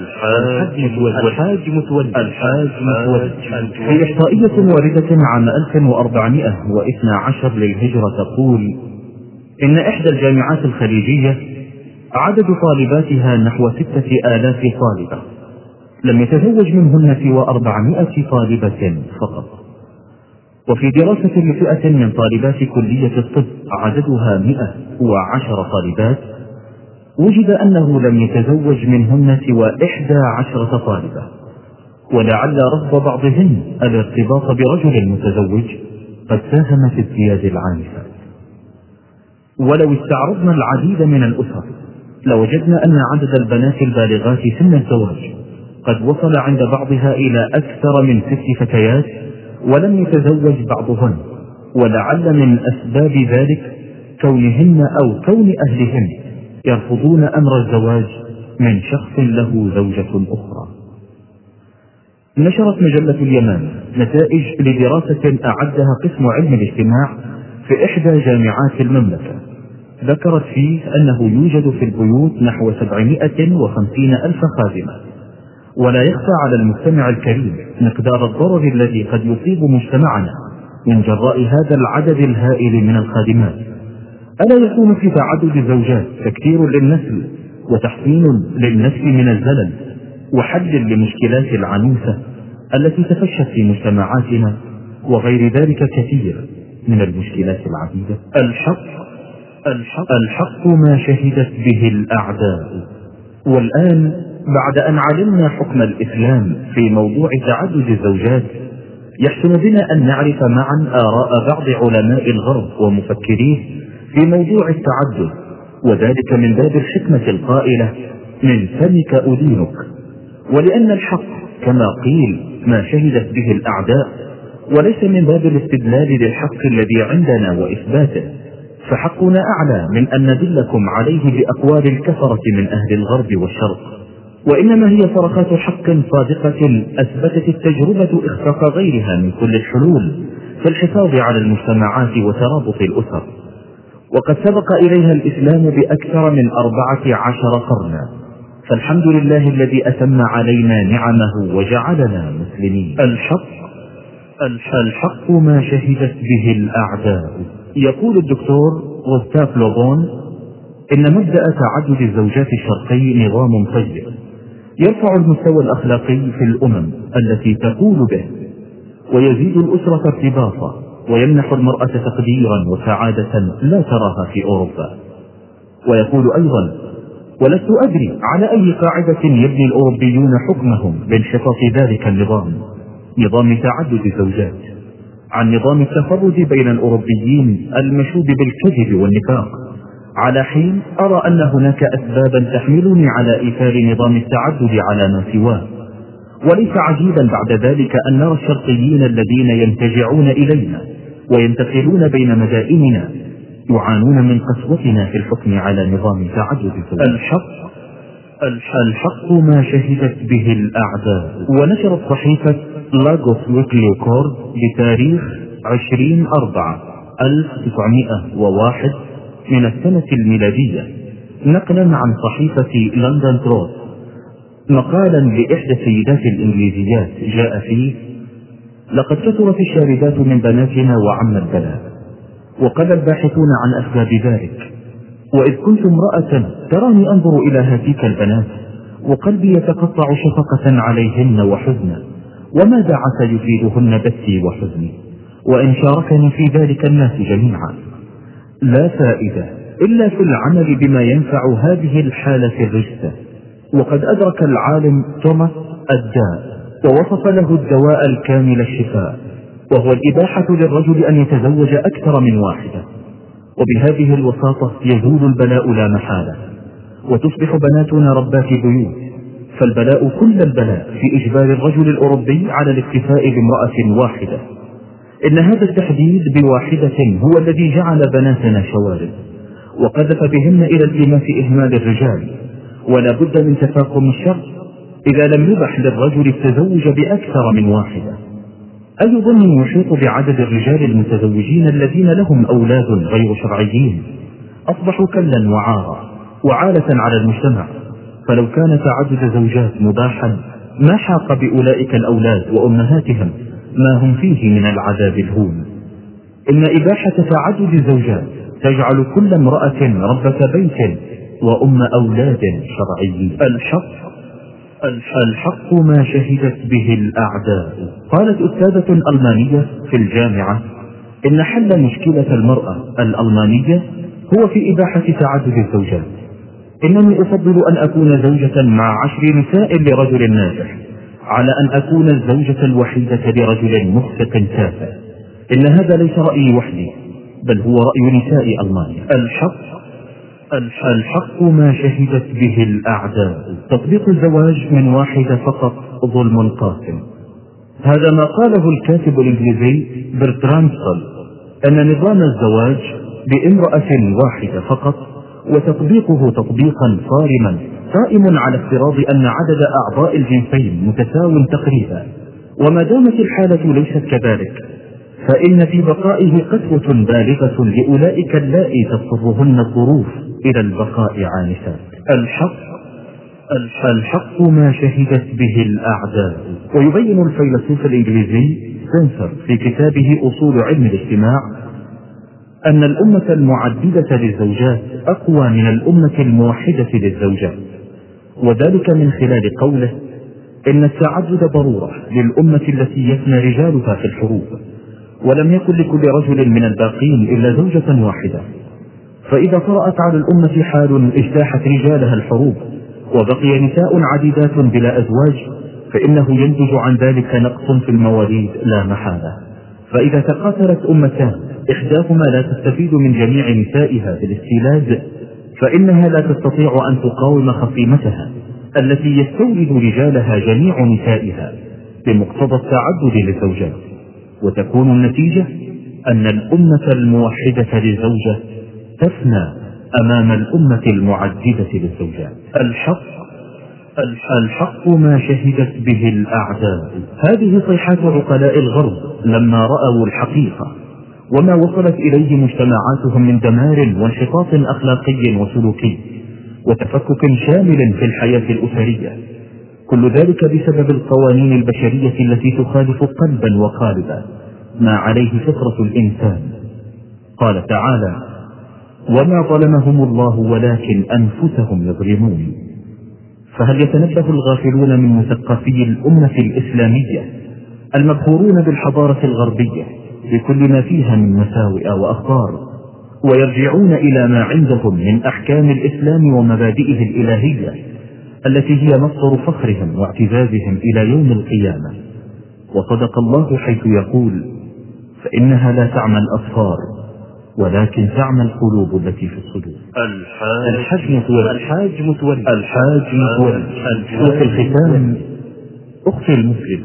الحاج متولي الحاج متولي في إحصائية واردة عام ألف وأربعمائة واثني عشر للهجرة تقول إن إحدى الجامعات الخليجية عدد طالباتها نحو ستة آلاف طالبة، لم يتزوج منهن سوى أربعمائة طالبة فقط. وفي دراسة لفئة من طالبات كلية الطب عددها مئة وعشر طالبات، وجد أنه لم يتزوج منهن سوى إحدى عشرة طالبة، ولعل رفض بعضهن الارتباط برجل متزوج قد ساهم في ازدياد العنف. ولو استعرضنا العديد من الأسر لوجدنا أن عدد البنات البالغات سن الزواج قد وصل عند بعضها إلى أكثر من ست فتيات ولم يتزوج بعضهن، ولعل من أسباب ذلك كونهن أو كون أهلهن يرفضون أمر الزواج من شخص له زوجة أخرى. نشرت مجلة اليمامة نتائج لدراسة أعدها قسم علم الاجتماع في إحدى جامعات المملكة، ذكرت فيه أنه يوجد في البيوت نحو سبعمائة وخمسين ألف خادمة، ولا يخفى على المستمع الكريم مقدار الضرر الذي قد يصيب مجتمعنا من جراء هذا العدد الهائل من الخادمات. ألا يكون في تعدد الزوجات تكثير للنسل وتحسين للنسل من الزلل وحل لمشكلات العنوسة التي تفشت في مجتمعاتنا وغير ذلك كثير من المشكلات العديدة. الحق الحق, الحق ما شهدت به الأعداء. والآن بعد أن علمنا حكم الإسلام في موضوع تعدد الزوجات، يحسن بنا أن نعرف معا آراء بعض علماء الغرب ومفكريه في موضوع التعدد، وذلك من باب الحكمة القائلة من فمك أدينك. ولأن الحق كما قيل ما شهدت به الأعداء، وليس من باب الاستدلال للحق الذي عندنا وإثباته، فحقنا أعلى من أن ندلكم عليه بأقوال الكفرة من أهل الغرب والشرق، وإنما هي صرخات حق صادقة أثبتت التجربة إخفاق غيرها من كل الحلول في الحفاظ على المجتمعات وترابط الأسر، وقد سبق إليها الإسلام بأكثر من أربعة عشر قرنا. فالحمد لله الذي أتم علينا نعمه وجعلنا مسلمين. الحق الحق ما شهدت به الأعداء. يقول الدكتور غوستاف لوبون إن مبدأ تعدد الزوجات الشرقي نظام سيء يرفع المستوى الأخلاقي في الأمم التي تقول به، ويزيد الأسرة ارتباطا، ويمنح المرأة تقديرا وسعادة لا تراها في أوروبا. ويقول أيضا: ولست أدري على أي قاعدة يبني الأوروبيون حكمهم بانحطاط ذلك النظام، نظام تعدد الزوجات، عن نظام التفرد بين الأوروبيين المشوب بالكذب والنفاق، على حين أرى أن هناك أسبابا تحملني على إيثار نظام التعدد على ما سواه. وليس عجيبا بعد ذلك أن نرى الشرقيين الذين ينتجعون إلينا وينتقلون بين مدائننا يعانون من قسوتنا في الحكم على نظام تعدد الزوجات. الحق الحق ما شهدت به الأعداء. ونشرت صحيفة لاغوس ويكلي كورد بتاريخ عشرين أربعة ألف وتسعمائة وواحد من السنة الميلادية نقلا عن صحيفة لندن تروث مقالا لإحدى السيدات الإنجليزيات جاء فيه: لقد كثرت الشاردات من بناتنا وعم البلاء، وقال الباحثون عن أسباب ذلك. وإذ كنت امرأة تراني أنظر إلى هاتيك البنات وقلبي يتقطع شفقة عليهن وحزنا، وماذا عسى يفيدهن بثي وحزني، وإن شاركني في ذلك الناس جميعا. لا فائدة إلا في العمل بما ينفع هذه الحالة الرجسة. وقد أدرك العالم توماس الداء ووصف له الدواء الكامل الشفاء، وهو الإباحة للرجل أن يتزوج أكثر من واحدة. وبهذه الوساطة يزول البلاء لا محالة، وتصبح بناتنا ربات بيوت. فالبلاء كل البلاء في إجبار الرجل الأوروبي على الاكتفاء بامرأة واحدة. إن هذا التحديد بواحدة هو الذي جعل بناتنا شوارد، وقذف بهن إلى التماس إهمال الرجال. ولا بد من تفاقم الشر إذا لم يبح للرجل التزوج بأكثر من واحدة. أي ظن يحيط بعدد الرجال المتزوجين الذين لهم أولاد غير شرعيين؟ أصبحوا كلا وعارا وعالة على المجتمع. فلو كان تعدد زوجات مباحا ما حاق بأولئك الأولاد وأمهاتهم ما هم فيه من العذاب الهون. إن إباحة تعدد الزوجات تجعل كل امرأة ربة بيت وأم أولاد شرعيين. الحق الحق ما شهدت به الأعداء. قالت أستاذة ألمانية في الجامعة إن حل مشكلة المرأة الألمانية هو في إباحة تعدد الزوجات. إنني أفضل أن أكون زوجة مع عشر نساء لرجل ناجح على أن أكون الزوجة الوحيدة لرجل مفسق تافه. إن هذا ليس رأيي وحدي، بل هو رأي نساء ألمانيا. الحق الحق ما شهدت به الأعداء. تطبيق الزواج من واحدة فقط ظلم قاسم. هذا ما قاله الكاتب الإنجليزي برتراند سول، أن نظام الزواج بامرأة واحدة فقط وتطبيقه تطبيقا صارما قائم على افتراض أن عدد أعضاء الجنسين متساو تقريبا. وما دامت الحالة ليست كذلك فإن في بقائه قسوة بالغة لأولئك اللائي تضطرهن الظروف إلى البقاء عانسات. الحق الحق ما شهدت به الأعداء. ويبين الفيلسوف الإنجليزي سبنسر في كتابه أصول علم الاجتماع أن الأمة المعددة للزوجات أقوى من الأمة الموحدة للزوجات، وذلك من خلال قوله إن التعدد ضرورة للأمة التي يفنى رجالها في الحروب، ولم يكن لكل رجل من الباقين إلا زوجة واحدة. فإذا طرأت على الأمة حال اجتاحت رجالها الحروب وبقي نساء عديدات بلا أزواج فإنه ينتج عن ذلك نقص في المواليد لا محالة. فإذا تقاتلت أمتان إحداهما لا تستفيد من جميع نسائها بالاستيلاد فإنها لا تستطيع أن تقاوم خصيمتها التي يستولد رجالها جميع نسائها بمقتضى التعدد للزوجات، وتكون النتيجة أن الأمة الموحدة للزوجة تفنى أمام الأمة المعددة للزوجات. الحق الحق ما شهدت به الأعداء. هذه صيحات عقلاء الغرب لما رأوا الحقيقة وما وصلت إليه مجتمعاتهم من دمار وانحطاط أخلاقي وسلوكي وتفكك شامل في الحياة الأسرية، كل ذلك بسبب القوانين البشرية التي تخالف قلبا وقالبا ما عليه فطرة الإنسان. قال تعالى: وما ظلمهم الله ولكن أنفسهم يظلمون. فهل يتنبه الغافلون من مثقفي الأمة الإسلامية المبهورون بالحضارة الغربية بكل ما فيها من مساوئ وأخطار ويرجعون إلى ما عندهم من أحكام الإسلام ومبادئه الإلهية التي هي مصدر فخرهم واعتزازهم إلى يوم القيامة؟ وصدق الله حيث يقول: فإنها لا تعمى الأبصار ولكن تعمى القلوب التي في الصدور. الحاج متولي الحاج متولي الحاج متولي. وفي الختام أختي المسلمة،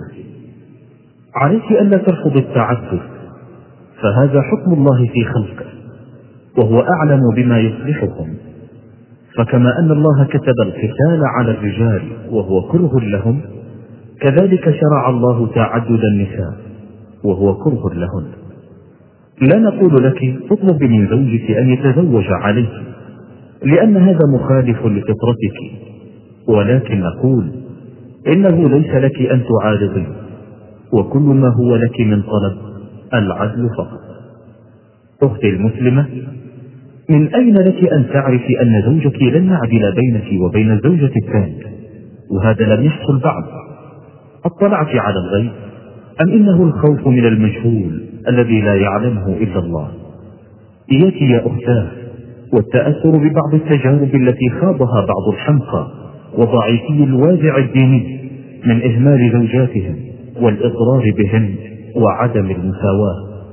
عليك ألا ترفض التعسف، فهذا حكم الله في خلقه وهو أعلم بما يصلحكم. فكما أن الله كتب القتال على الرجال وهو كره لهم، كذلك شرع الله تعدد النساء وهو كره لهن. لا نقول لك اطلب من زوجك أن يتزوج عليك لأن هذا مخالف لفطرتك، ولكن نقول إنه ليس لك أن تعارضي، وكل ما هو لك من طلب العدل فقط. أختي المسلمة، من أين لك أن تعرفي أن زوجك لن يعدل بينك وبين الزوجة الثانية وهذا لم يحصل بعد؟ اطلعت على الغيب أم إنه الخوف من المجهول الذي لا يعلمه إلا الله؟ إياك يا أختاه والتأثر ببعض التجارب التي خاضها بعض الحمقى وضعيفي الوازع الديني من إهمال زوجاتهم والإضرار بهن وعدم المساواة.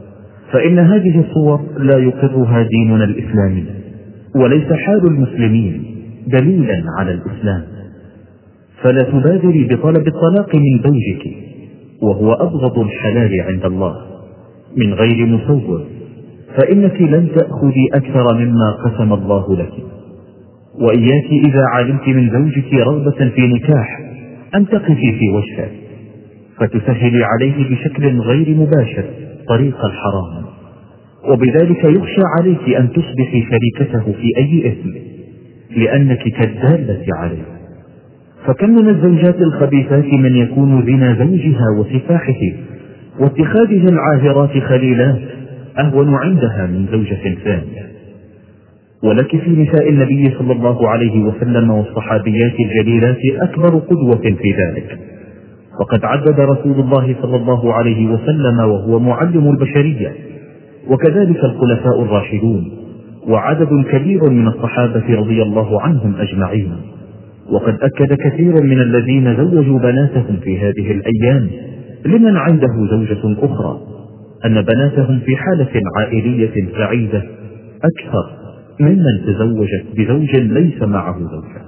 فإن هذه الصور لا يقرها ديننا الإسلامي، وليس حال المسلمين دليلا على الإسلام. فلا تبادري بطلب الطلاق من زوجك وهو أبغض الحلال عند الله من غير مسوغ، فإنك لن تأخذي أكثر مما قسم الله لك. وإياك إذا علمت من زوجك رغبة في نكاح أن تقفي في وجهه فتسهلي عليه بشكل غير مباشر طريق الحرام، وبذلك يخشى عليك أن تصبحي شريكته في أي إثم لأنك كالدالة عليه. فكم من الزوجات الخبيثات من يكون زنا زوجها وسفاحه واتخاذه العاهرات خليلات أهون عندها من زوجة ثانية. ولك في نساء النبي صلى الله عليه وسلم والصحابيات الجليلات أكبر قدوة في ذلك، وقد عدد رسول الله صلى الله عليه وسلم وهو معلم البشرية، وكذلك الخلفاء الراشدون، وعدد كبير من الصحابة رضي الله عنهم أجمعين. وقد أكد كثير من الذين زوجوا بناتهم في هذه الأيام لمن عنده زوجة أخرى أن بناتهم في حالة عائلية سعيدة أكثر ممن تزوجت بزوج ليس معه زوجة.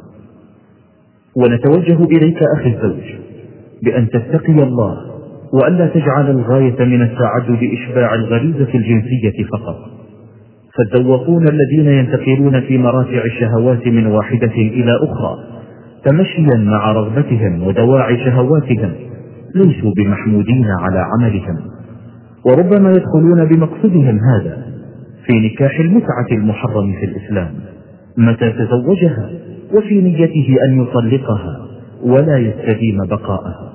ونتوجه إليك أخي الزوج بأن تتقي الله وألا تجعل الغاية من التعدد إشباع الغريزة الجنسية فقط. فالذواقون الذين ينتقلون في مراتع الشهوات من واحدة إلى أخرى تمشيا مع رغبتهم ودواعي شهواتهم ليسوا بمحمودين على عملهم، وربما يدخلون بمقصدهم هذا في نكاح المتعة المحرم في الإسلام متى تزوجها وفي نيته أن يطلقها ولا يستديم بقاءها.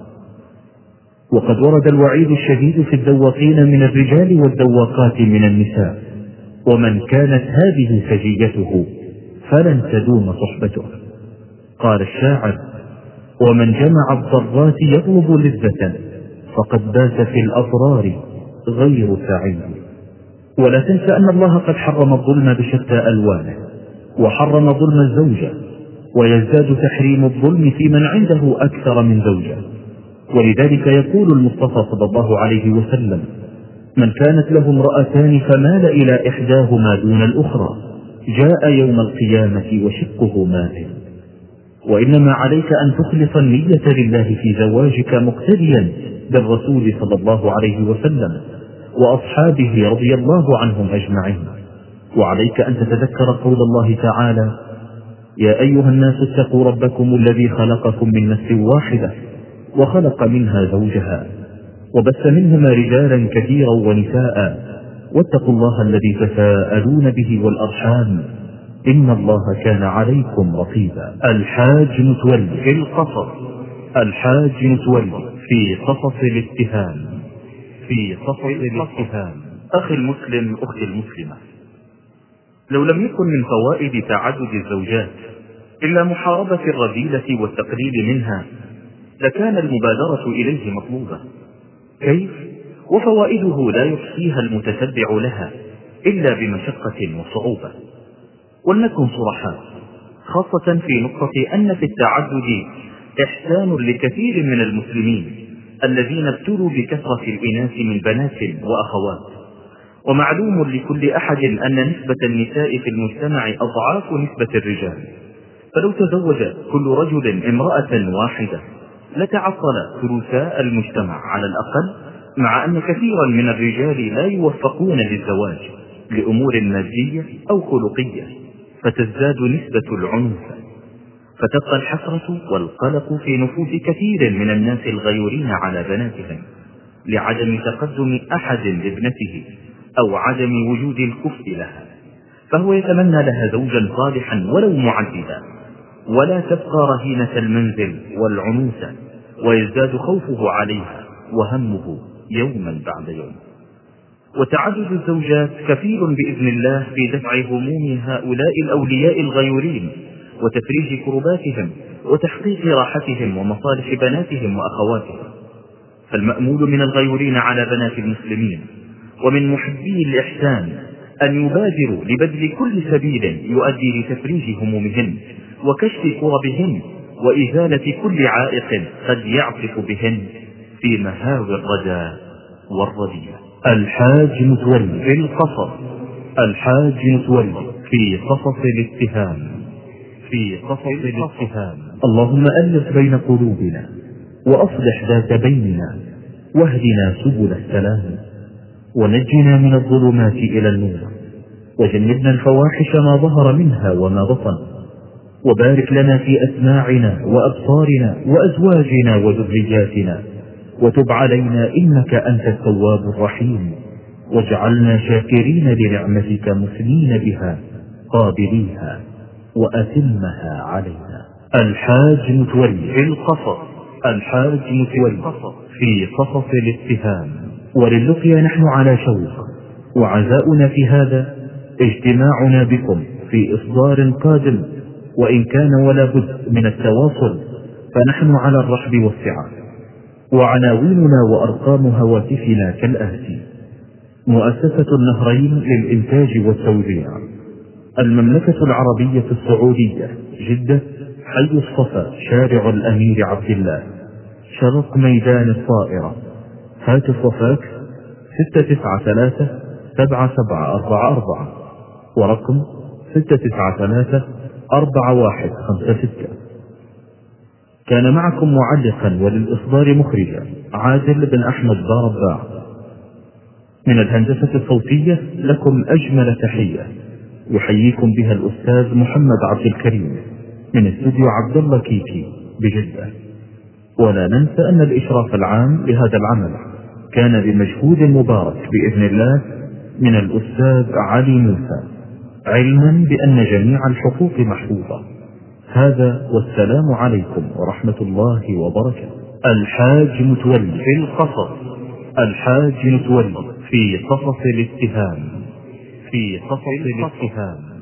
وقد ورد الوعيد الشديد في الذواقين من الرجال والذواقات من النساء، ومن كانت هذه سجيته فلن تدوم صحبته. قال الشاعر: ومن جمع الضرات يطلب لذة فقد بات في الأضرار غير سعيد. ولا تنسى أن الله قد حرم الظلم بشتى ألوانه، وحرم ظلم الزوجة، ويزداد تحريم الظلم في من عنده أكثر من زوجة. ولذلك يقول المصطفى صلى الله عليه وسلم: من كانت له امرأتان فمال إلى إحداهما دون الأخرى جاء يوم القيامة وشقه مائل. وإنما عليك أن تخلص النية لله في زواجك مقتديا بالرسول صلى الله عليه وسلم وأصحابه رضي الله عنهم أجمعين. وعليك أن تتذكر قول الله تعالى: يا أيها الناس اتقوا ربكم الذي خلقكم من نفس واحدة وخلق منها زوجها وبث منهما رجالا كثيرا ونساء واتقوا الله الذي تساءلون به والأرحام إن الله كان عليكم رقيبا. الحاج متولي في القصص. الحاج متولي في قصص الاتهام. في قصص الاتهام. أخي المسلم، أختي المسلمة، لو لم يكن من فوائد تعدد الزوجات إلا محاربة الرذيلة والتقليل منها لكان المبادرة إليه مطلوبة. كيف؟ وفوائده لا يحصيها المتتبع لها إلا بمشقة وصعوبة. ولنكن صرحاء، خاصة في نقطة أن في التعدد إحسان لكثير من المسلمين الذين ابتلوا بكثرة الإناث من بنات وأخوات. ومعلوم لكل أحد أن نسبة النساء في المجتمع أضعاف نسبة الرجال، فلو تزوج كل رجل امرأة واحدة لتعطل ثلثاء المجتمع على الأقل، مع أن كثيرا من الرجال لا يوفقون للزواج لأمور مادية أو خلقية، فتزداد نسبة العنف، فتبقى الحسرة والقلق في نفوس كثير من الناس الغيورين على بناتهم لعدم تقدم أحد لابنته أو عدم وجود الكفء لها، فهو يتمنى لها زوجا صالحا ولو معددا، ولا تبقى رهينة المنزل والعنوسة، ويزداد خوفه عليها وهمه يوما بعد يوم. وتعدد الزوجات كفيل بإذن الله في دفع هموم هؤلاء الأولياء الغيورين وتفريج كرباتهم وتحقيق راحتهم ومصالح بناتهم وأخواتهم. فالمأمول من الغيورين على بنات المسلمين ومن محبي الإحسان أن يبادروا لبذل كل سبيل يؤدي لتفريج همومهن وكشف كربهن وإزالة كل عائق قد يعصف بهن في مهاوي الردى والرذيلة. الحاج متولي في القصص. الحاج متولي في قصص الاتهام. في قصص الاتهام. اللهم ألف بين قلوبنا وأصلح ذات بيننا واهدنا سبل السلام ونجنا من الظلمات إلى النور وجنبنا الفواحش ما ظهر منها وما بطن وبارك لنا في أسماعنا وأبصارنا وأزواجنا وذرياتنا وتب علينا إنك أنت التواب الرحيم واجعلنا شاكرين لنعمتك مثنين بها قابليها وأتمها علينا. الحاج متولي في القصص. الحاج متولي في قصص الاتهام. وللقيا نحن على شوق وعزاؤنا في هذا اجتماعنا بكم في إصدار قادم، وإن كان ولا بد من التواصل فنحن على الرحب والسعة. وعناويننا وأرقام هواتفنا كالآتي: مؤسسة النهرين للإنتاج والتوزيع، المملكة العربية السعودية، جدة، حي الصفا، شارع الأمير عبد الله، شرق ميدان الطائرة. هاتف وفاك ستة تسعة ثلاثة سبعة سبعة أربعة أربعة ورقم ستة تسعة ثلاثة أربعة واحد خمسة ستة. كان معكم معلقا وللإصدار مخرجا عادل بن أحمد بارباع. من الهندسة الصوتية لكم أجمل تحية يحييكم بها الأستاذ محمد عبد الكريم من استوديو عبد الله كيكي بجدة. ولا ننسى أن الإشراف العام لهذا العمل كان بمجهود مبارك بإذن الله من الأستاذ علي موسى، علما بأن جميع الحقوق محفوظة. هذا والسلام عليكم ورحمة الله وبركاته. الحاج متولي في القصص. الحاج متولي في قصص الاتهام. في قصص الاتهام.